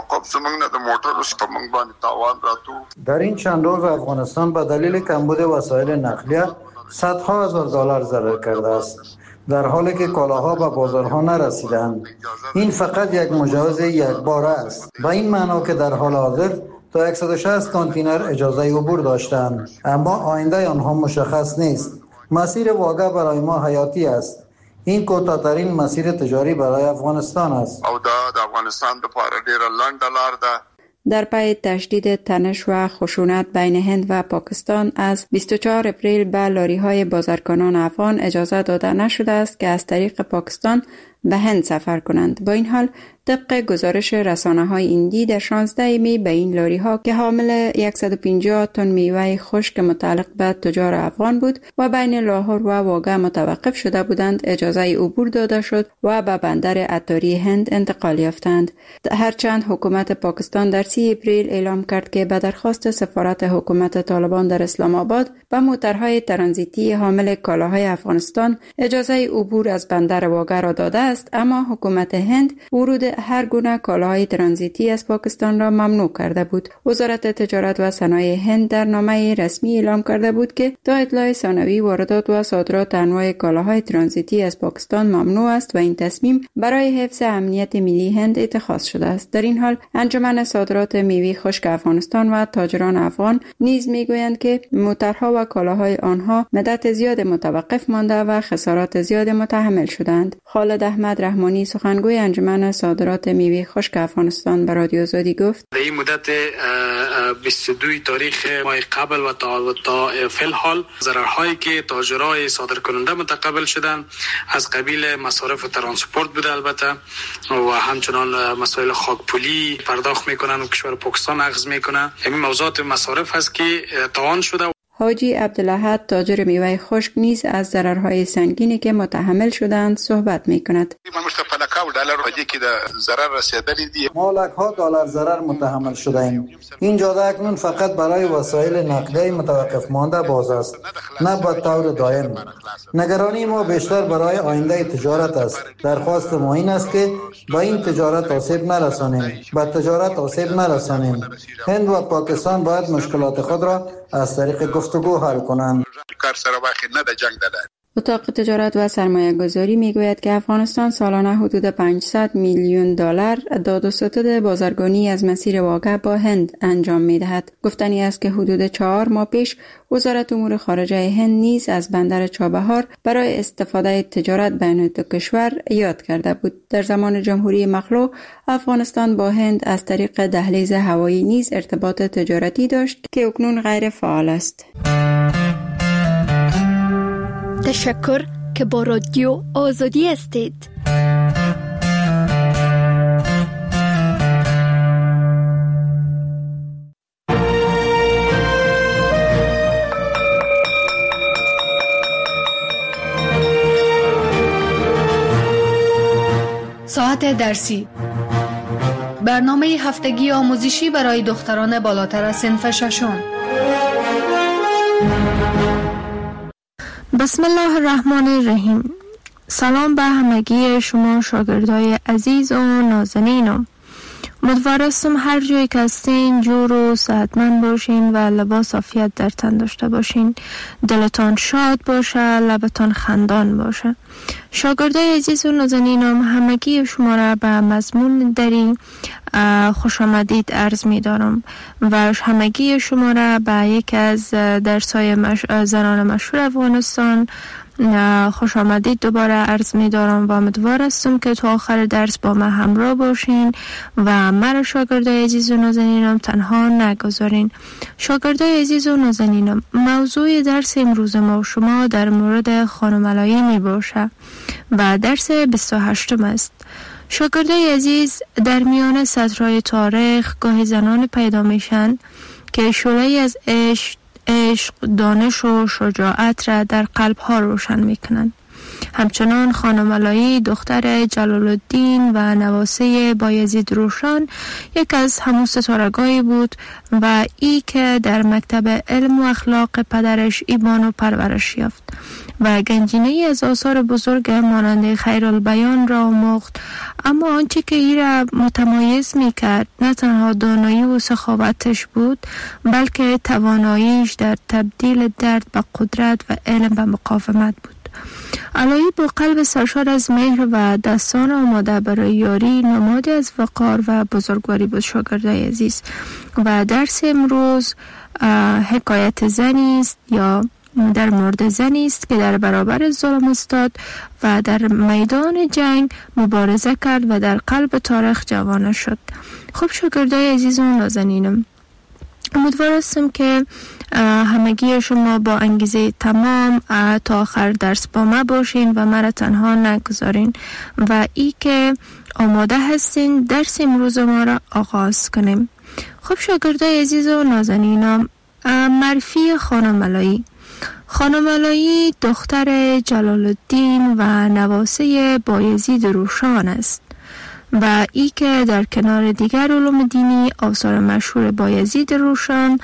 در این چند روز افغانستان به دلیل کمبود وسایل نقلیه صدها هزار دلار ضرر کرده است، در حالی که کالاها به بازارها نرسیدند. این فقط یک مجاز یکباره است، به این معنا که در حال حاضر تا 160 کانتینر اجازه عبور داشتند، اما آینده آنها مشخص نیست. مسیر واگه برای ما حیاتی است. این کوتاه‌ترین مسیر تجاری برای افغانستان است. او د افغانستان لپاره ډیره لنډه لار ده. در پی تشدید تنش و خشونت بین هند و پاکستان از 24 اپریل به لاری‌های بازرگانان افغان اجازه داده نشده است که از طریق پاکستان به هند سفر کنند. با این حال طبق گزارش رسانه‌های هندی در 16 می به این لاری‌ها که حامل 150 تن میوه خشک متعلق به تجار افغان بود و بین لاهور و واگه متوقف شده بودند اجازه عبور داده شد و به بندر عطاری هند انتقال یافتند. هرچند حکومت پاکستان در 30 اپریل اعلام کرد که به درخواست سفارت حکومت طالبان در اسلام آباد به موترهای ترانزیتی حامل کالاهای افغانستان اجازه عبور از بندر واگه را داده است، اما حکومت هند ورود هر گونه کالاهای ترانزیتی از پاکستان را ممنوع کرده بود. وزارت تجارت و صنایع هند در نامه رسمی اعلام کرده بود که تا اطلاع ثانوی واردات و صادرات انواع کالاهای ترانزیتی از پاکستان ممنوع است و این تصمیم برای حفظ امنیت ملی هند اتخاذ شده است. در این حال انجمن صادرات میوه خشک افغانستان و تاجران افغان نیز میگویند که موترها و کالاهای آنها مدت زیاد متوقف مانده و خسارات زیاد متحمل شدند. خالد احمد رحمانی سخنگوی انجمن صادرات میوه خشک افغانستان به رادیو آزادی گفت: در این مدت 22 تاریخ ماه قبل و تا فعل حال ضررهایی که تاجرای صادرکننده متقبل شدند از قبیل مصارف و ترانسپورت بوده البته و همچنان مسائل خاکپولی پرداخت میکنن و کشور پاکستان اخذ میکنه. همین موضوعات مصارف هست که تاوان شده. حاجی عبدالاحد تاجر میوه خشک نیز از ضررهای سنگینی که متحمل شدند صحبت میکند. ما لک‌ها دلار ضرر متحمل شده ایم. این جاده اکنون فقط برای وسایل نقلیه متوقف مانده باز است، نه به طور دائم. نگرانی ما بیشتر برای آینده تجارت است. درخواست ما این است که با این تجارت آسیب نرسانیم، به تجارت آسیب نرسانیم. هند و پاکستان باید مشکلات خود را از طریق گفتگو حل کنند. اتاق تجارت و سرمایه گذاری می گوید که افغانستان سالانه حدود 500 میلیون دلار داد و ستد بازرگانی از مسیر واقع با هند انجام می دهد. گفتنی است که حدود 4 ماه پیش وزارت امور خارجه هند نیز از بندر چابهار برای استفاده تجارت بین دو کشور یاد کرده بود. در زمان جمهوری مخلوع افغانستان با هند از طریق دهلیز هوایی نیز ارتباط تجارتی داشت که اکنون غیر فعال است. تشکر که با رادیو آزادی هستید. ساعت درسی، برنامه هفتگی آموزشی برای دختران بالاتر از صنف ششم. بسم الله الرحمن الرحیم. سلام به همگی شما شاگردای عزیز و نازنینم. امیدوارم هر جایی که هستین جور و صحتمند باشین و لباس عافیت در تن داشته باشین. دلتان شاد باشه، لبتان خندان باشه. شاگردای عزیز و نازنینم، همگی شما را به مضمون دری خوش آمدید عرض می دارم و همگی شما را به یک از درس‌های زنان مشهور افغانستان خوش آمدید دوباره عرض می دارم و امیدوار هستم که تا آخر درس با من همراه باشین و مرا شاگردای عزیز و نازنینم تنها نگذارین. شاگردای عزیز و نازنینم، موضوع درس امروز ما و شما در مورد خانم علایی می باشه و درس 28 است. شاگردای عزیز، در میان سطرهای تاریخ گاهی زنان پیدا میشن که شعله‌ای از عشق، دانش و شجاعت را در قلب‌ها روشن میکنند. همچنان خانم علایی دختر جلال الدین و نواسه بایزید روشن یک از همون ستارگانی بود و ای که در مکتب علم و اخلاق پدرش ایبانو پرورش یافت و گنجینه‌ای از آثار بزرگ مانند خیرالبیان را آموخت. اما آنچه که ای را متمایز میکرد نه تنها دانایی و سخاوتش بود، بلکه تواناییش در تبدیل درد به قدرت و علم به مقاومت بود. علایی با قلب سرشار از مهر و دستان آماده برای یاری نمادی از وقار و بزرگواری بود. شاگردای عزیز، و درس امروز حکایت زنی است یا در مورد زنی است که در برابر ظلم استاد و در میدان جنگ مبارزه کرد و در قلب تاریخ جوانه شد. خب شاگردای عزیز و نازنینم، امیدوارم که همگی شما با انگیزه تمام تا آخر درس با ما باشین و مرا تنها نگذارین و ای که آماده هستین درس امروز ما را آغاز کنیم. خب شاگردای عزیز و نازنینم، معرفی خانم علایی. خانم علایی دختر جلال الدین و نواسه بایزید روشن است و ای که در کنار دیگر علوم دینی آثار مشهور بایزید روشن،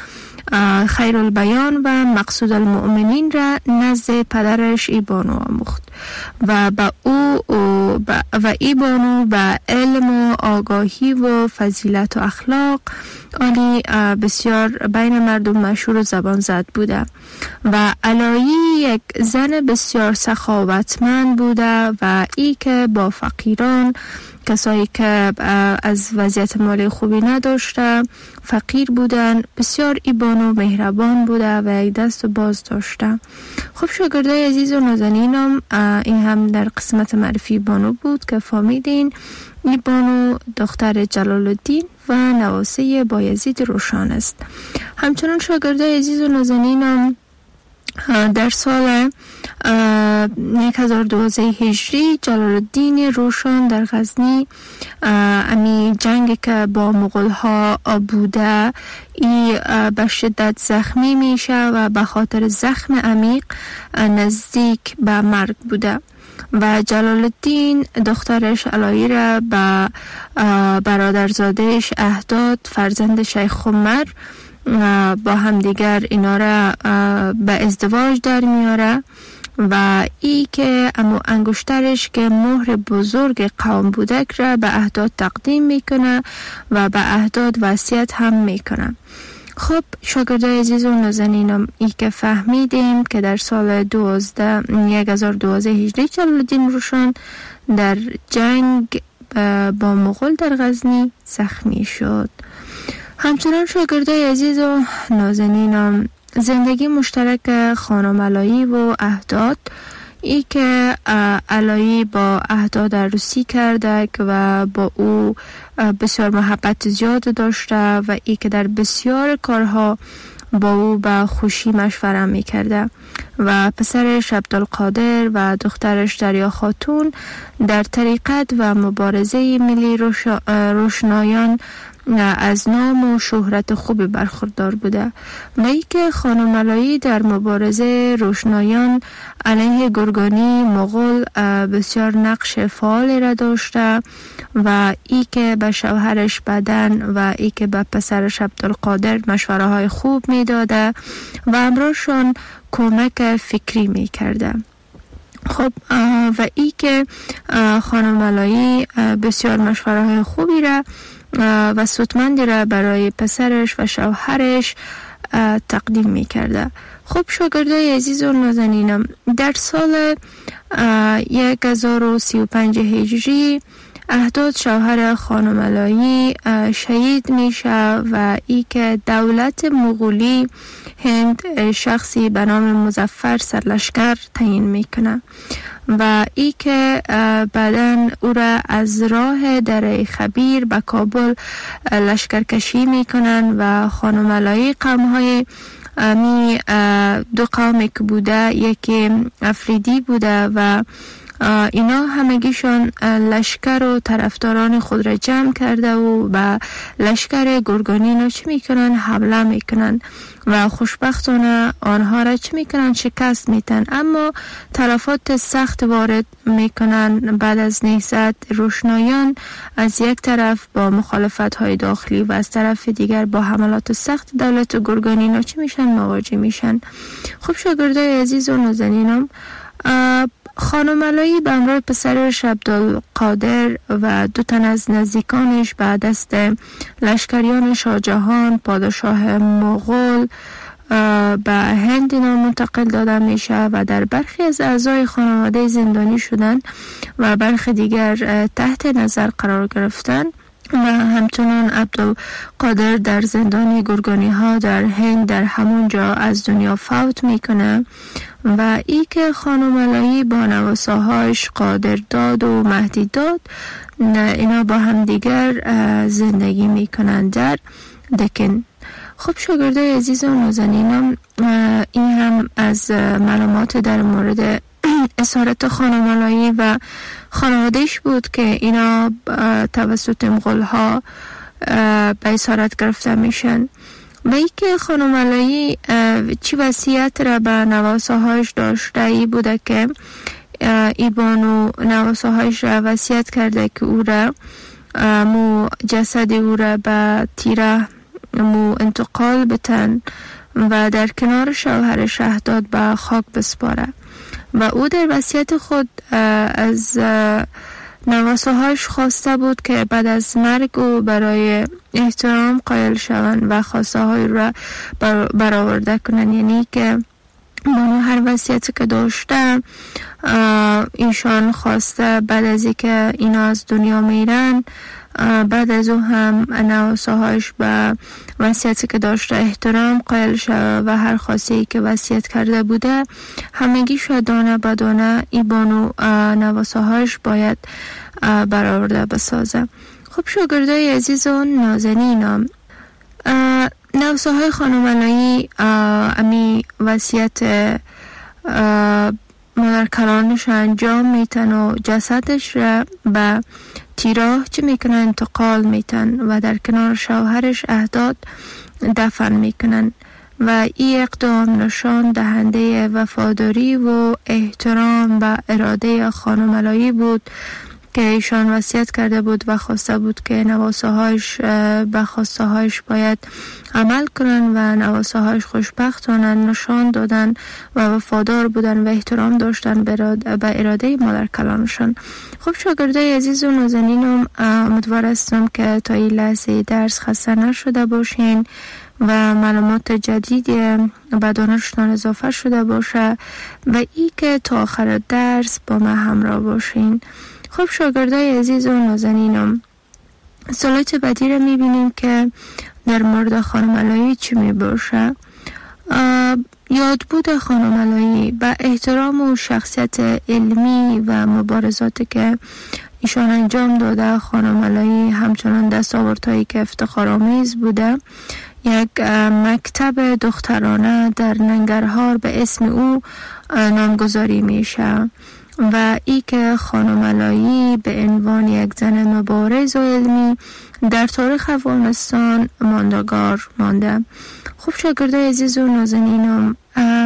خیرالبیان و مقصود المؤمنین را نزد پدرش ایبانو آموخت و ایبانو به علم و آگاهی و فضیلت و اخلاق آنی بسیار بین مردم مشهور و زبان زد بوده و علایی یک زن بسیار سخاوتمند بوده و ای که با فقیران، کسایی که از وضعیت مالی خوبی نداشته، فقیر بودن، بسیار ایبان و مهربان بوده و یک دست باز داشته. خب شاگردای عزیز و نازنینم، این هم در قسمت معرفی بانو بود که فهمیدین این بانو دختر جلال الدین و نواسه بایزید روشن است. همچنان شاگردای عزیز و نازنینم، در سال 1012 هجری جلال الدین روشن در غزنی امی جنگ که با مغول ها بوده ای به شدت زخمی میشه و به خاطر زخم عمیق نزدیک به مرگ بوده و جلال الدین دخترش علایی را به برادرزادهش اهداد، فرزند شیخ عمر، با همدیگر اینا را به ازدواج در میاره و ای که امو انگشترش که مهر بزرگ قوم بودک را به اهداد تقدیم میکنه و به اهداد وصیت هم میکنه. خب شاگردای عزیز و نازنینم، ای که فهمیدیم که در سال 1212 هجری جلال‌الدین روشن در جنگ با مغول در غزنی زخمی شد. همچنان شاگردای عزیز و نازنینم، زندگی مشترک خانم علایی و اهداد، ای که علایی با اهداد عروسی کرده و با او بسیار محبت زیاد داشته و ای که در بسیار کارها با او به خوشی مشوره می کرده و پسرش عبدالقادر و دخترش دریا خاتون در طریقت و مبارزه ملی روشنایان از نام و شهرت خوب برخوردار بوده و ای که خانم علایی در مبارزه روشنایان علیه گرگانی مغول بسیار نقش فعال را داشته و ای که به شوهرش بدن و ای که به پسرش عبدالقادر مشوره های خوب می داده و امراشون کمک فکری می کرده. خب و ای که خانم علایی بسیار مشوره های خوبی را و سودمندی را برای پسرش و شوهرش تقدیم می کرده. خب شاگردای عزیز و نازنینم، در سال 1035 هجری اهداد شوهر خانم علایی شهید میشه و ای که دولت مغولی هند شخصی به نام مظفر سرلشکر تعیین میکنه و ای که بعداً او را از راه دره خبیر به کابل لشکرکشی میکنن و خانم علایی قومهای دو قومی که بوده، یکی افریدی بوده و اینا همگیشان لشکر و طرفداران خود را جمع کرده و به لشکر گرگانین رو چی میکنن؟ حمله میکنن و خوشبختانه آنها را چی میکنن؟ شکست میتن. اما تلفات سخت وارد میکنن. بعد از نهضت روشنایان از یک طرف با مخالفت های داخلی و از طرف دیگر با حملات سخت دولت گرگانین چی میشن؟ مواجه میشن. خب شاگردای عزیز و نازنینم، خانم علایی به همراه پسرش عبدالقادر و دو تن از نزدیکانش به دست لشکریان شاهجهان پادشاه مغول به هند منتقل داده میشه و در برخی از اعضای خانواده زندانی شدن و برخی دیگر تحت نظر قرار گرفتن و همچنان عبدالقادر در زندان گرگانی ها در هند در همون جا از دنیا فوت میکنه و ای که خانم علایی با نواساهاش قادرداد و مهدیداد اینا با هم دیگر زندگی میکنن در دکن. خب شاگردای عزیز و نازنینم، این هم از معلومات در مورد اسارت خانم علایی و خانوادهش بود که اینا توسط مغول ها به اسارت گرفته میشن و ای که خانم علایی چی وصیت را به نواساهاش داشته ای بوده که ای بانو نواساهاش را وصیت کرده که او را جسد او را به تیره انتقال بتن و در کنار شوهر شهداد به خاک بسپاره و او در وصیت خود از نواساهاش خواسته بود که بعد از مرگ او برای احترام قائل شوند و خواسته های را برآورده کنند. یعنی که بانو هر وصیتی که داشته ایشان خواسته بعد از اینکه اینا از دنیا میرن، بعد از او هم نواساهاش به وصیتی که داشته احترام قائل شود و هر خواسته که وصیت کرده بوده همگی شد دانه به دانه ای بانو نواساهاش باید برآورده بسازه. خب شاگردای عزیز و نازنینم، نواساهای خانم علایی امی وصیت مادر کلانش انجام میتن و جسدش را به تیراه چه میکنن؟ انتقال میتن و در کنار شوهرش اهداد دفن میکنن و این اقدام نشان دهنده وفاداری و احترام و اراده خانم علایی بود که ایشان وصیت کرده بود و خواسته بود که نواساهاش به خواستهاش باید عمل کنن و نواساهاش خوشبختانه نشان دادن و وفادار بودن و احترام داشتن به اراده مادر کلانشان. خب شاگردای عزیز و نازنینم، امیدوار هستم که تا این لحظه درس خسته نشده باشین و معلومات جدید به دانشتان اضافه شده باشه و ای که تا آخر درس با ما همراه باشین. خب شاگردای عزیز و نازنینم، سوالات بعدی را میبینیم که در مورد خانم علایی چی می باشه. یادبود خانم علایی به احترام و شخصیت علمی و مبارزاتی که ایشان انجام داده، خانم علایی همچنان دستاوردهایی که افتخارآمیز بوده. یک مکتب دخترانه در ننگرهار به اسم او نامگذاری میشه و ای که خانم علایی به عنوان یک زن مبارز و علمی در تاریخ افغانستان ماندگار مانده. خب شاگردای عزیز و نازنینم،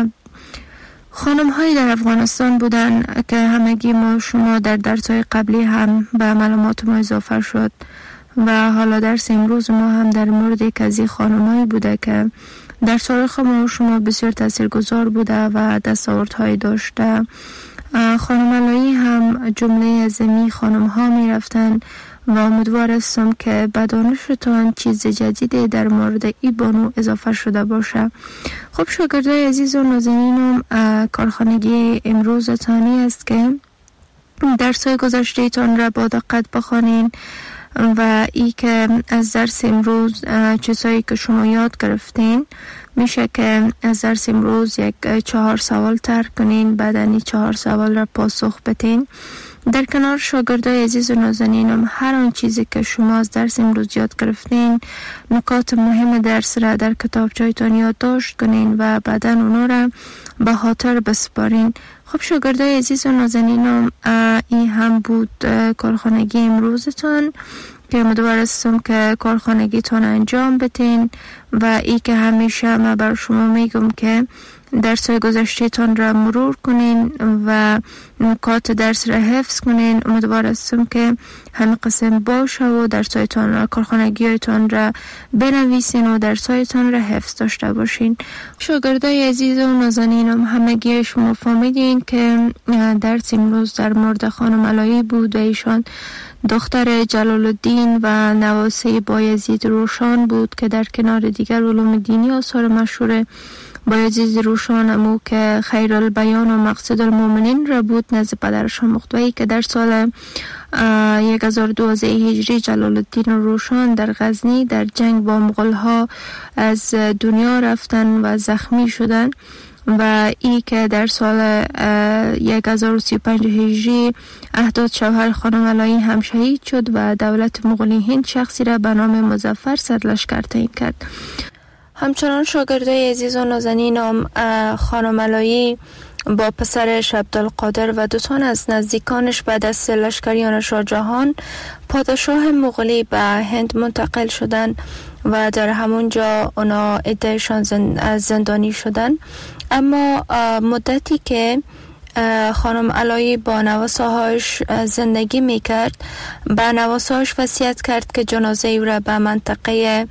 خانم هایی در افغانستان بودن که همگی ما شما در درس‌های قبلی هم به معلومات ما اضافه شد و حالا درس امروز ما هم در مورد یک از این خانم هایی بوده که در تاریخ ما شما بسیار تاثیرگذار بوده و دستاوردهایی داشته. خانم علایی هم جمله از این خانم ها می رفتن و امیدوار هستم که به دانشتان چیز جدیدی در مورد ای بانو اضافه شده باشه. خب شاگردای عزیز و نازنینم، کارخانگی امروز تانی است که درس‌های گذشته تان را با دقت بخوانین و ای که از درس امروز چیزهایی که شما یاد گرفتین میشه که از درس امروز یک 4 سوال طرح کنین، بعد این 4 سوال را پاسخ بدین. در کنار شاگردای عزیز و نازنینم، هر آن چیزی که شما از درس امروز یاد گرفتین، نکات مهم درس را در کتابچه‌تان یادداشت کنین و بعدا اونا را به خاطر بسپارین. خب شاگردای عزیز و نازنینم، این هم بود کارخانگی امروزتان که امیدوار هستم که کارخانگیتان انجام بدین و ای که همیشه من بر شما میگم که درس‌های گذشته تان را مرور کنین و نکات درس را حفظ کنین. امیدوار هستم که همین قسم باشه و درس‌هایتان را، کارخانگی‌هایتان را بنویسین و درس‌هایتان را حفظ داشته باشین. شاگردای عزیز و نازنینم، همگی شما فهمیدین که درس امروز در مورد خانم علایی بود و ایشان دختر جلال الدین و نواسه بایزید روشان بود که در کنار دیگر علوم دینی آثار مشهور بایزید روشان امو که خیر البیان و مقصد المؤمنین را بود نزد پدرش مختوی که در سال 1012 هجری جلال الدین روشان در غزنی در جنگ با مغول ها از دنیا رفتن و زخمی شدن و ای که در سال 1035 هجری احداد شوهر خانم علایی هم شهید شد و دولت مغولی هند شخصی را به نام مظفر صدرلشکر تعیین کرد. همچنان شاگردای عزیز و نازنینم، خانم علایی با پسرش عبدالقادر و 2 تن از نزدیکانش بعد از لشکریان شاه جهان پادشاه مغولی به هند منتقل شدند و در همونجا اونا عدهشان زندانی شدن. اما مدتی که خانم علایی با نواسه‌هاش زندگی میکرد، به نواسه‌هاش وصیت کرد که جنازه او را به منطقه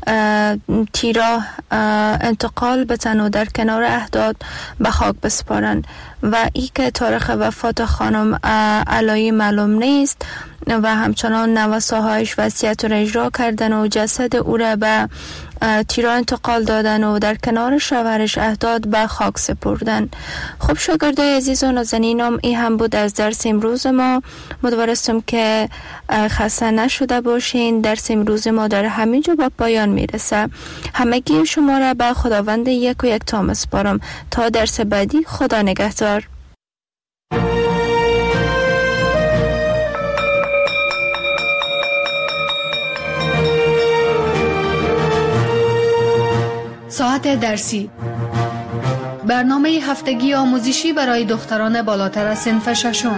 تیرا انتقال بدن و در کنار احداد به خاک بسپارند و ای که تاریخ وفات خانم علایی معلوم نیست و همچنان نواسه‌هایش وصیت را اجرا کردن و جسد او را به تیرا انتقال دادن و در کنار شوهرش احداد به خاک سپردن. خب شاگردای عزیز و نازنینم، این هم بود از درس امروز ما. امیدوارم که خسته نشده باشین. درس امروز ما در همینجا به پایان میرسه. همگی شما را به خداوند یک و یکتا میسپارم تا درس بعدی. خدا نگهدار. ساعت درسی، برنامه هفتگی آموزشی برای دختران بالاتر از صنف ششم.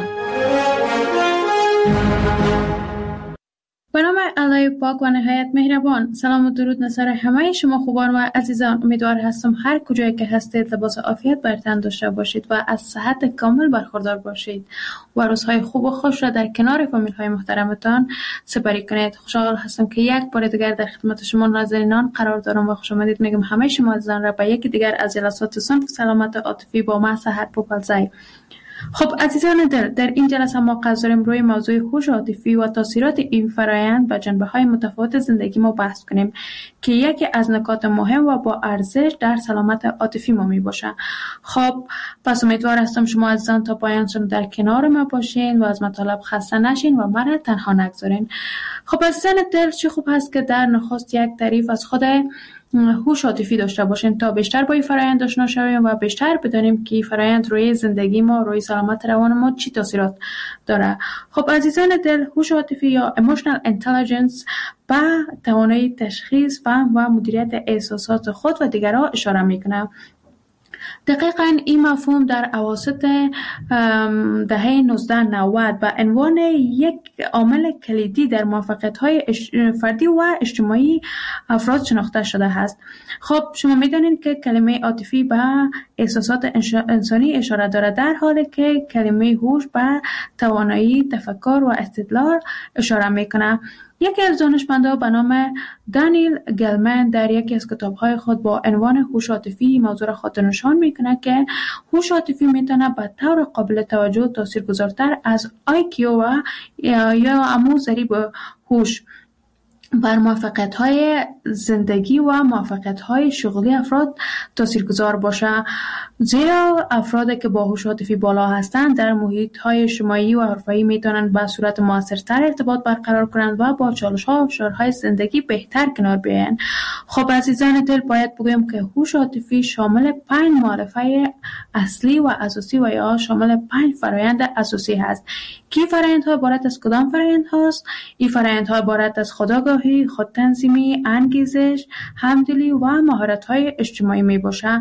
به نام الله پاک و نهایت مهربان. سلام و درود نصر همه شما خوبان و عزیزان. امیدوار هستم هر کجایی که هستید لباس عافیت بر تن داشته باشید و از صحت کامل برخوردار باشید و روزهای خوب و خوش را در کنار فامیل های محترمتان سپری کنید. خوشحال هستم که یک بار دیگر در خدمت شما ناظرینان قرار دارم و خوش آمدید میگم همه شما عزیزان را به یکی دیگر از جلسات صنف سلامت عاطفی با ما سحر پوپلزای. خب عزیزان دل، در این جلسه ما قصد داریم روی موضوع هوش عاطفی و تاثیرات این فرآیند و جنبه‌های متفاوت زندگی ما بحث کنیم که یکی از نکات مهم و با ارزش در سلامت عاطفی ما می باشه. خب پس امیدوار هستم شما عزیزان تا پایان در کنار ما باشین و از مطالب خسته نشین و من تنها نگذارین. خب عزیزان دل، چه خوب هست که در نخست یک تعریف از خود هوش عاطفی داشته باشین تا بیشتر با این فرآیند آشنا شویم و بیشتر بدانیم که این فرآیند روی زندگی ما، روی سلامت روان ما چی تاثیرات داره. خب عزیزان دل، هوش عاطفی یا emotional intelligence به توانایی تشخیص، فهم و مدیریت احساسات خود و دیگران اشاره میکنه. دقیقاً این مفهوم در اواسط دهه 1990 به عنوان یک عامل کلیدی در موفقیت‌های فردی و اجتماعی افراد شناخته شده است. خب شما می‌دانید که کلمه عاطفی به احساسات انسانی اشاره دارد، در حالی که کلمه هوش به توانایی تفکر و استدلال اشاره می‌کند. یکی از دانشمندان به نام دانیل گلمن در یکی از کتاب‌های خود با عنوان هوش عاطفی موضوع را خاطر نشان می‌کند که هوش عاطفی می‌تواند به طور قابل توجه تاثیرگذارتر از IQ و یا همون ضریب هوش بر موفقیت‌های زندگی و موفقیت‌های شغلی افراد تاثیرگذار باشه، زیرا افرادی که با هوش عاطفی بالا هستند در محیط‌های اجتماعی و حرفه‌ای می‌توانند به صورت موثرتر ارتباط برقرار کنند و با چالش‌ها و فشارهای زندگی بهتر کنار بیایند. خب عزیزان دل، باید بگویم که هوش عاطفی شامل 5 معرفه اصلی و اساسی و یا شامل 5 فرآیند اساسی هست. کی فرآیندها عبارت از کدام فرآیند هست؟ این فرآیندها عبارت از خودآگاهی، خودتنظیمی، انگیزش، همدلی و مهارت‌های اجتماعی میباشه.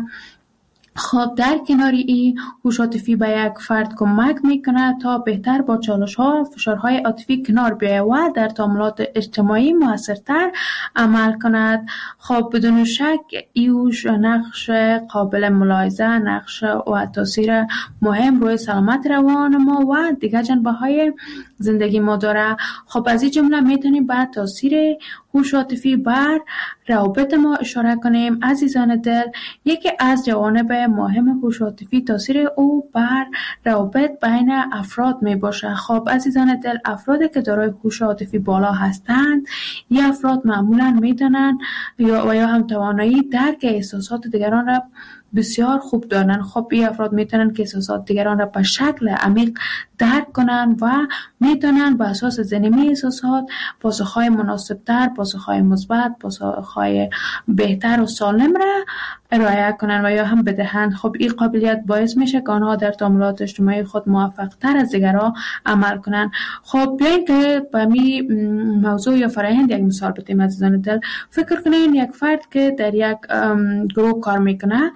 خب در کنار این، هوش عاطفی به یک فرد کمک میکنه تا بهتر با چالش‌ها و فشارهای عاطفی کنار بیاید و در تعاملات اجتماعی موثرتر عمل کند. خب بدون شک ایوش نقش قابل ملاحظه، نقش و تاثیر مهم روی سلامت روان ما و دیگر جنبه‌های زندگی ما داره. خب از این جمله میتونیم به تاثیر هوش عاطفی بر روابط ما اشاره کنیم. عزیزان دل، یکی از جوانب مهم هوش عاطفی تاثیر او بر روابط بین افراد می باشه. خب عزیزان دل، افرادی که دارای هوش عاطفی بالا هستند، این افراد معمولا میدونن یا هم توانایی درک احساسات دیگران را بسیار خوب دارن. خب این افراد میتونن که احساسات دیگران را به شکل عمیق درک کنن و میتونن به اساس ضمیمه احساسات پاسخهای مناسبتر، پاسخهای مثبت، پاسخهای بهتر و سالم را ارائه کنن و یا هم بدهند. خب این قابلیت باعث میشه که آنها در تعاملات اجتماعی خود موفق تر از دیگران عمل کنن. خب بیاین که به می موضوع یا فرآیند یک مثال بزنیم. عزیزان دل، فکر کنین یک فرد که در یک گروه کار میکنه،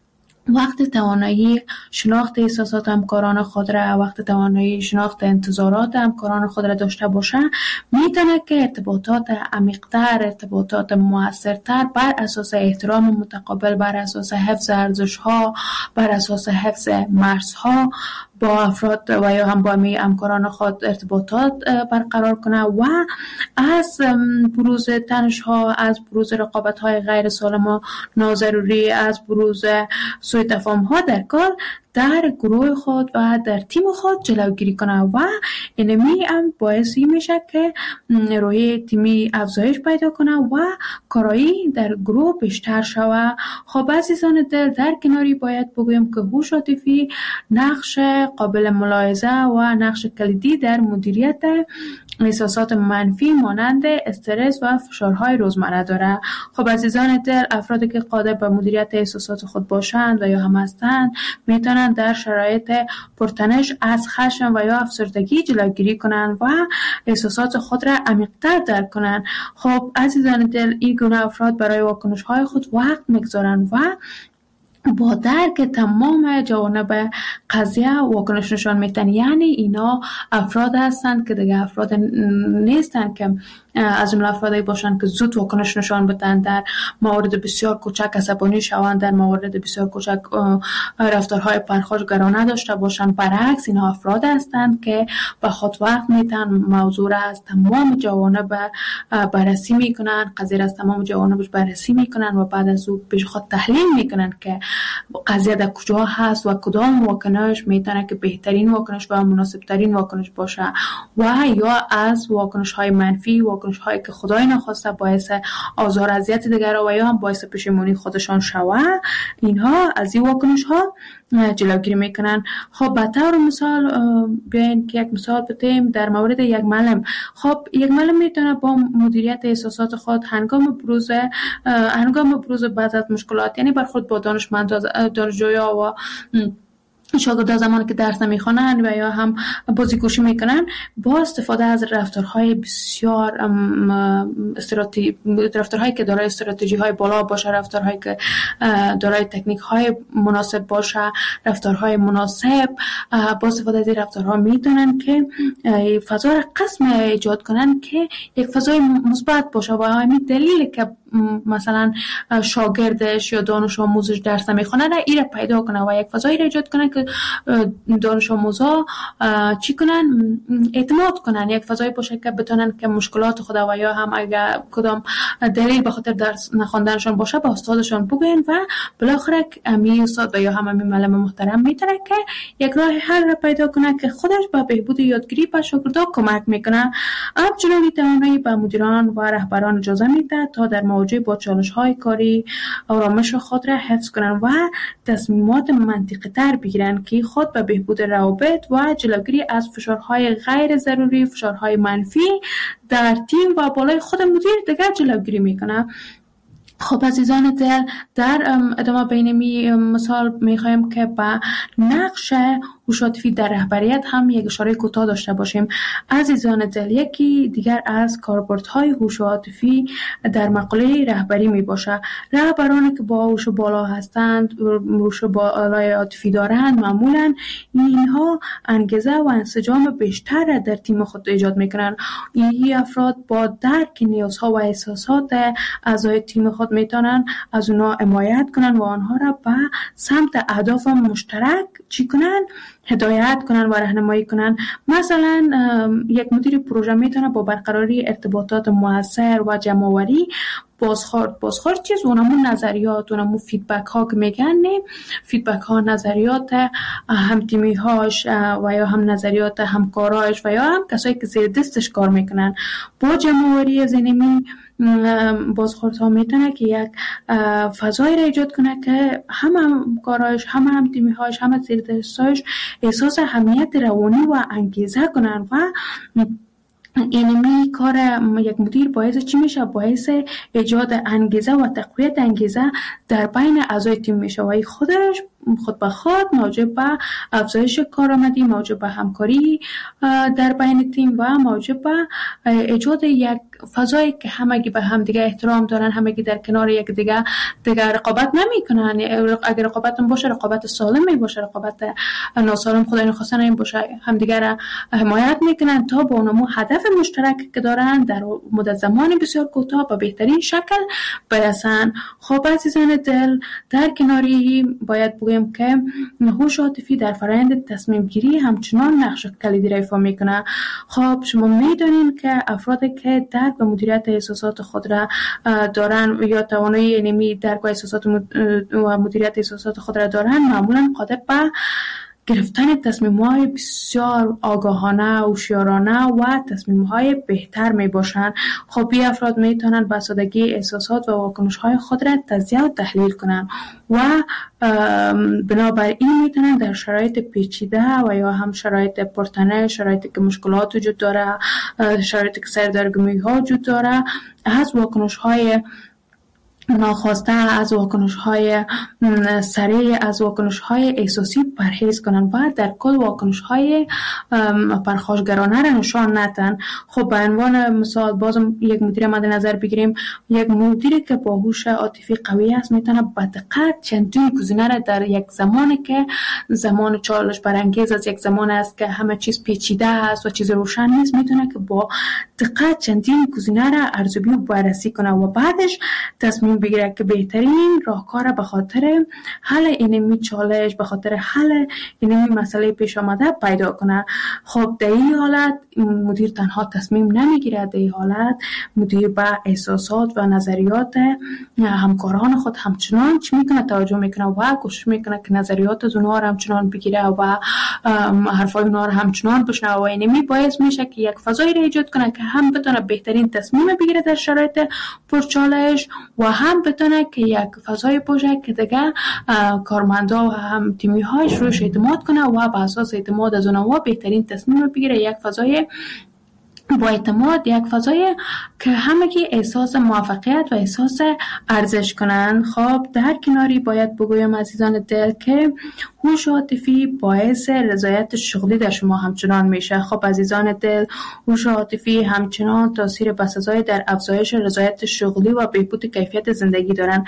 وقت توانایی شناخت احساسات همکاران خود را، وقت توانایی شناخت انتظارات همکاران خود را داشته باشه، میتونه که ارتباطات عمیق‌تر، ارتباطات موثرتر بر اساس احترام متقابل، بر اساس حفظ ارزش‌ها، بر اساس حفظ مرزها با افراد و یا هم با همکاران خود ارتباطات برقرار کنه و از بروز تنش‌ها، از بروز رقابت‌های غیر سالم و ناضروری، از بروز سوء تفاهم‌ها در کار در گروه خود و در تیم خود جلوگیری کنه و اینمی هم باعثی میشه که روحیه تیمی افزایش پیدا کنه و کارایی در گروه بیشتر شوه. خب عزیزان دل، در کناری باید بگویم که هوش عاطفی نقش قابل ملاحظه و نقش کلیدی در مدیریت احساسات منفی مانند استرس و فشارهای روزمره داره. خب عزیزان دل، افرادی که قادر به مدیریت احساسات خود باشند و یا هم هستند میتونند در شرایط پرتنش از خشم و یا افسردگی جلوگیری کنند و احساسات خود را عمیق‌تر درک کنند. خب عزیزان دل، این گونه افراد برای واکنش‌های خود وقت می‌گذارند و با درک تمام جوانب قضیه واکنش نشان میدن. یعنی اینا افراد هستند که دیگه افراد نیستند که از جمله افرادی باشند که زود واکنش نشان بدن، در موارد بسیار کوچک عصبانی شوند، در موارد بسیار کوچک رفتارهای پرخاشگرانه داشته باشند. برعکس اینا افراد هستند که به خود وقت میتن، موضوع را از تمام جوانب بررسی میکنن، قضیه را از تمام جوانبش بررسی میکنن و بعد از او پیش خود تحلیل میکنن که قضیه در کجا هست و کدام واکنش میتونه که بهترین واکنش و مناسب ترین واکنش باشه و یا از واکنش های منفی، واکنش هایی که خدای نخواسته باعث آزار اذیت دیگر و یا هم باعث پشیمانی خودشان شوه، اینها از این واکنش ها جلوگیری میکنن. خب به طور مثال بیاین که یک مثال بتیم در مورد یک معلم. خب یک معلم میتونه با مدیریت احساسات خود هنگام بروز بعض از مشکلات، یعنی برخورد با دانشجویا و شاگردان زمانی که درس نمیخوانند و یا هم بازیگوشی میکنن، با استفاده از رفتارهای بسیار رفتارهایی که دارای استراتژی های بالا باشه، رفتارهایی که دارای تکنیک های مناسب باشه، رفتارهای مناسب، با استفاده از این رفتارها میتونن که فضا را قسم ایجاد کنن که یک فضای مثبت باشه و همین دلیل که مثلا شاگردش یا دانش آموزش درس نمیخونه را ایره پیدا کنه و یک فضایی را ایجاد کنه که دانش آموزا چی کنن؟ اعتماد کنن، یک فضایی باشه که بتونن که مشکلات خود و یا هم اگر کدام دلیل به خاطر درس نخوندنشون باشه به استادشون بگن و بالاخره امی استاد و یا هم امی معلم محترم میتونه که یک راه حل را پیدا کنه که خودش به بهبود یادگیری به شاگردا کمک میکنه. همچنین توانایی به مدیران و رهبران اجازه میده تا در مواجهه با چالش‌های کاری آرامش خود را حفظ کنند و تصمیمات منطقی تر بگیرند که خود به بهبود روابط و جلوگیری از فشارهای غیر ضروری، فشارهای منفی در تیم و بالای خود مدیر دیگر جلوگیری میکنه. خب عزیزان دل، در ادامه بینمی مثال میخوایم که با نقش هوش عاطفی در رهبریت هم یک اشاره کوتاه داشته باشیم. عزیزان دل، یکی دیگر از کاربردهای هوش عاطفی در مقوله رهبری می باشه. رهبرانی که با هوش بالا هستند، هوش بالای عاطفی دارند، معمولا اینها انگیزه و انسجام بیشتر در تیم خود ایجاد میکنند. این افراد با درک نیازها و احساسات اعضای تیم خود میتونن از اونا حمایت کنن و آنها را به سمت اهداف مشترک چی کنن؟ هدایت کنن و راهنمایی کنن. مثلا یک مدیر پروژه میتونه با برقراری ارتباطات مؤثر و جمع‌آوری بازخورد چیز اونمون نظریات، اونمون فیدبک ها که میگن، فیدبک ها نظریات هم تیمی هاش و یا هم نظریات همکاراش و یا هم کسایی که زیر دستش کار میکنن با جمع‌آوری ذهنی بازخورد ها میتونه که یک فضایی را ایجاد کنه که همکاراش، هم تیمی هاش، هم زیر دستش احساس اهمیت روانی و انگیزه کنن و اینمی کار یک مدیر باعث چی میشه؟ باعث ایجاد انگیزه و تقویت انگیزه در بین اعضای تیم میشه و خودش خود به خود موجب به افزایش کارآمدی، موجب به همکاری در بین تیم و موجب به ایجاد یک فضایی که همگی به هم دیگه احترام دارن، همگی در کنار یک دیگه رقابت نمیکنن. اگر رقابت هم باشه رقابت سالم باشه، رقابت ناسالم خدای نخواسته این باشه، همدیگه را حمایت میکنن تا با اونمو هدف مشترک که دارن در مدت زمان بسیار کوتاه به بهترین شکل برسن. خب عزیزان دل، در کناری باید بگویم که هوش عاطفی در فرآیند تصمیم گیری همچنان نقش کلیدی را ایفا میکنه. خب شما میدونین که افرادی که درک و مدیریت احساسات خود را دارن یا توانایی انمی درک و احساسات و مدیریت احساسات خود را دارن، معمولا قادر به گرفتن تصمیم‌های بسیار آگاهانه، هوشیارانه و تصمیم‌های بهتر میباشند. خب این افراد میتونن با سادگی احساسات و واکنش‌های خود را تجزیه و تحلیل کنند و بنابراین میتونن در شرایط پیچیده و یا هم شرایط پرتنه، شرایطی که مشکلات وجود داره، شرایطی که سردرگمی‌ها وجود داره، از واکنش‌های ناخواسته، از واکنش‌های سریع، از واکنش‌های احساسی پرهیز کنن و در کل واکنش‌های پرخاشگرانه را نشان ندن. خب به عنوان مثال بازم یک مدیر مد نظر بگیریم. یک مدیری که با هوش عاطفی قوی است میتونه با دقت چندین گزینه را در یک زمانی که زمان چالش برانگیز از یک زمان است که همه چیز پیچیده است و چیز روشن نیست، میتونه که با دقت چندین گزینه را ارزیابی و بررسی کنه و بعدش تصمیم بگیره که بهترین راهکار به خاطر حل اینمی چالش، به خاطر حل اینمی مسئله پیش آمده پیدا کنه. خب در این حالت مدیر تنها تصمیم نمیگیره، در این حالت مدیر به احساسات و نظریات همکاران خود همچنان چی میکنه؟ توجه میکنه و کوشش میکنه که نظریات از اونها رو همچنان بگیره و حرفای اونها رو همچنان بشنوه و اینمی باعث میشه که یک فضایی رو ایجاد کنه که هم بتونه بهترین تصمیم بگیره در شرایط پرچالش و هم بتونه که یک فضای باشه که دیگه کارمندا و هم تیمی هایش روش اعتماد کنه و به اساس اعتماد از اونها بهترین تصمیم بگیره. یک فضای با اعتماد، یک فضای که همگی احساس موفقیت و احساس ارزش کنن. خب در کناری باید بگویم عزیزان دل که هوش عاطفی باعث رضایت شغلی در شما همچنان میشه. خب عزیزان دل، هوش عاطفی همچنان تاثیر بسزایی در افزایش رضایت شغلی و بهبود کیفیت زندگی دارن.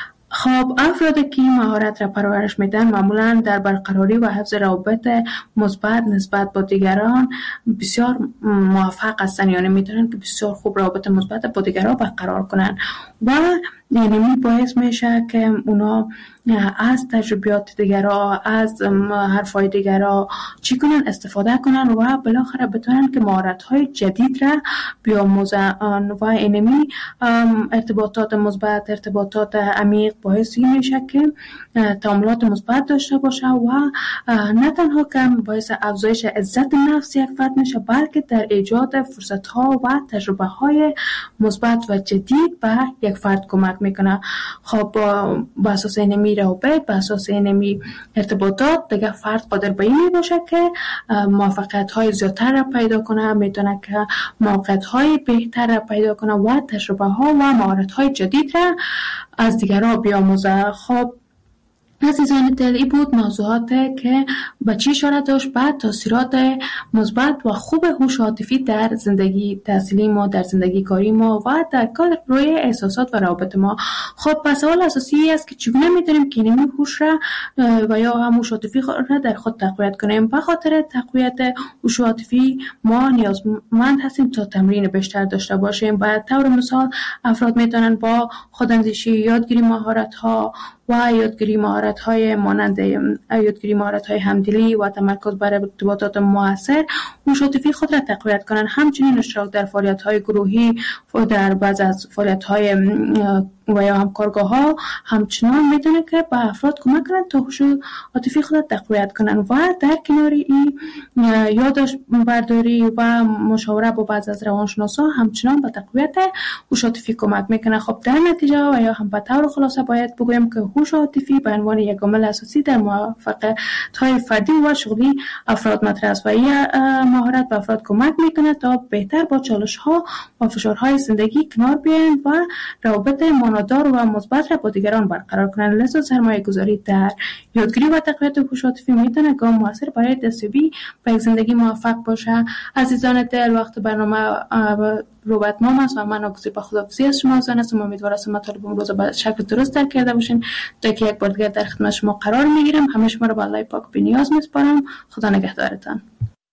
خب افرادی که مهارت را پرورش میدن معمولا در برقراری و حفظ روابط مثبت نسبت با دیگران بسیار موفق هستند، یعنی میتونن که بسیار خوب روابط مثبت با دیگران برقرار کنن و یعنی باعث میشه که اونا از تجربیات دیگران، از حرفای دیگران چی کنن؟ استفاده کنن و بالاخره بتونن که مهارت‌های جدید را بیاموزن و اینمی ارتباطات مثبت، ارتباطات عمیق باعث میشه که تعاملات مثبت داشته باشه و نه تنها که باعث افزایش عزت نفس یک فرد میشه، بلکه در ایجاد فرصت‌ها و تجربه‌های مثبت و جدید به یک فرد کمک میکنه. خب با اساس اینمی روابط، به اساس اینمی ارتباطات دیگه فرد قادر به این باشه که موفقیت‌های زیادتر را پیدا کنه، میتونه که موقعیت‌های بهتر را پیدا کنه و تجربه‌ها و مهارت‌های جدید را از دیگران بیاموزه. خب عزیزان دل، این بود موضوعات که به چی اشاره داشت به تاثیرات مثبت و خوب هوش عاطفی در زندگی تحصیلی ما، در زندگی کاری ما و در کل روی احساسات و روابط ما. خب پس سوال اساسی است که چگونه میتونیم که این هوش را و یا هم هوش عاطفی را در خود تقویت کنیم؟ به خاطر تقویت هوش عاطفی ما نیازمند هستیم تا تمرین بیشتر داشته باشیم. به طور مثال افراد میتونن با خوداندیشی، یادگیری مهارت‌ها و یادگیری مهارت‌های مانند یادگیری مهارت‌های همدلی و تمرکز بر ارتباطات مؤثر هوش عاطفی خود را تقویت کنند. همچنین اشتراک در فعالیت‌های گروهی و در بعض از فعالیت‌های و یا همکارگاه‌ها همچنان میتونه که به افراد کمک کنند تا هوش عاطفی خود را تقویت کنند و در کنار این یادداشت برداری و مشاوره با بعض از روانشناسا همچنان به تقویت هوش عاطفی کمک میکنه. خب در نتیجه و یا هم به طور خلاصه باید بگویم که هوش عاطفی به عنوان یک عامل اساسی در موفقیت‌های فردی و شغلی افراد مطرح است و این مهارت به افراد کمک میکنه تا بهتر با چالش‌ها و فشارهای زندگی کنار بیایند و روابط معنادار و مثبت را با دیگران برقرار کنند. لذا سرمایه‌گذاری در یادگیری و تقویت هوش عاطفی میتونه گام موثر برای دستیابی به یک زندگی موفق باشه. عزیزان دل، وقت برنامه رو به اتمام است و من آگوزی با خداحافظی از شما آذان هستم. امیدوارم مطالب امروز به شکل درست درک کرده باشین. تا که یک بار دیگر در خدمت شما قرار میگیرم. همه شما رو به الله پاک بی‌نیاز میسپارم. خدا نگهدارتان.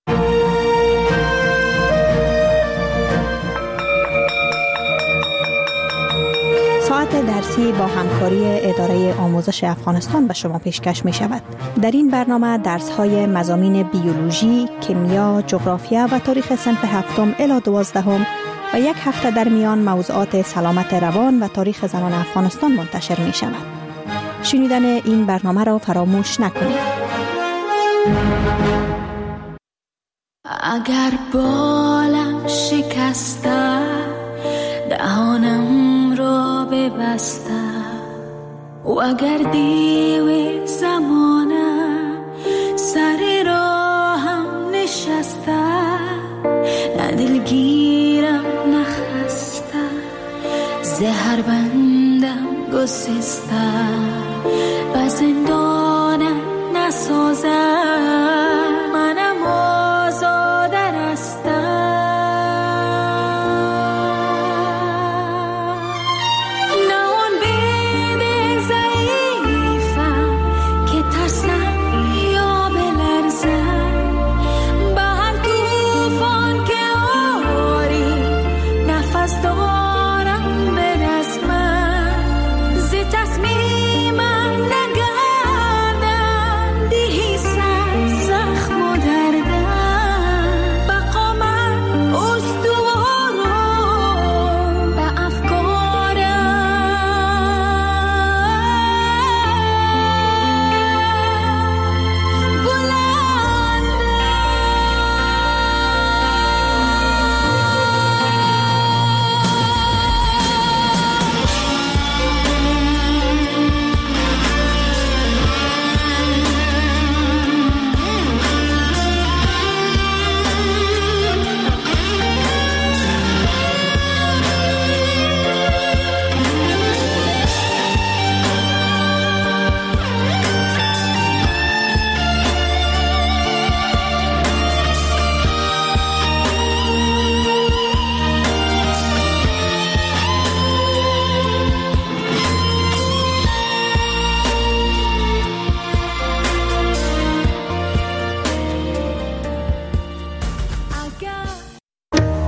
ساعت درسی با همکاری اداره آموزش افغانستان به شما پیشکش می شود. در این برنامه درس های مضامین بیولوژی، کیمیا، جغرافیا و تاریخ صنف 7 الی 12 و یک هفته در میان موضوعات سلامت روان و تاریخ زنان افغانستان منتشر می شود. شنیدن این برنامه را فراموش نکنید. اگر بالم شکسته دهانم را ببسته و اگر دیو زمانه سر راهم نشسته نه دلگیرم نخسته زهر بندم گسسته و زندان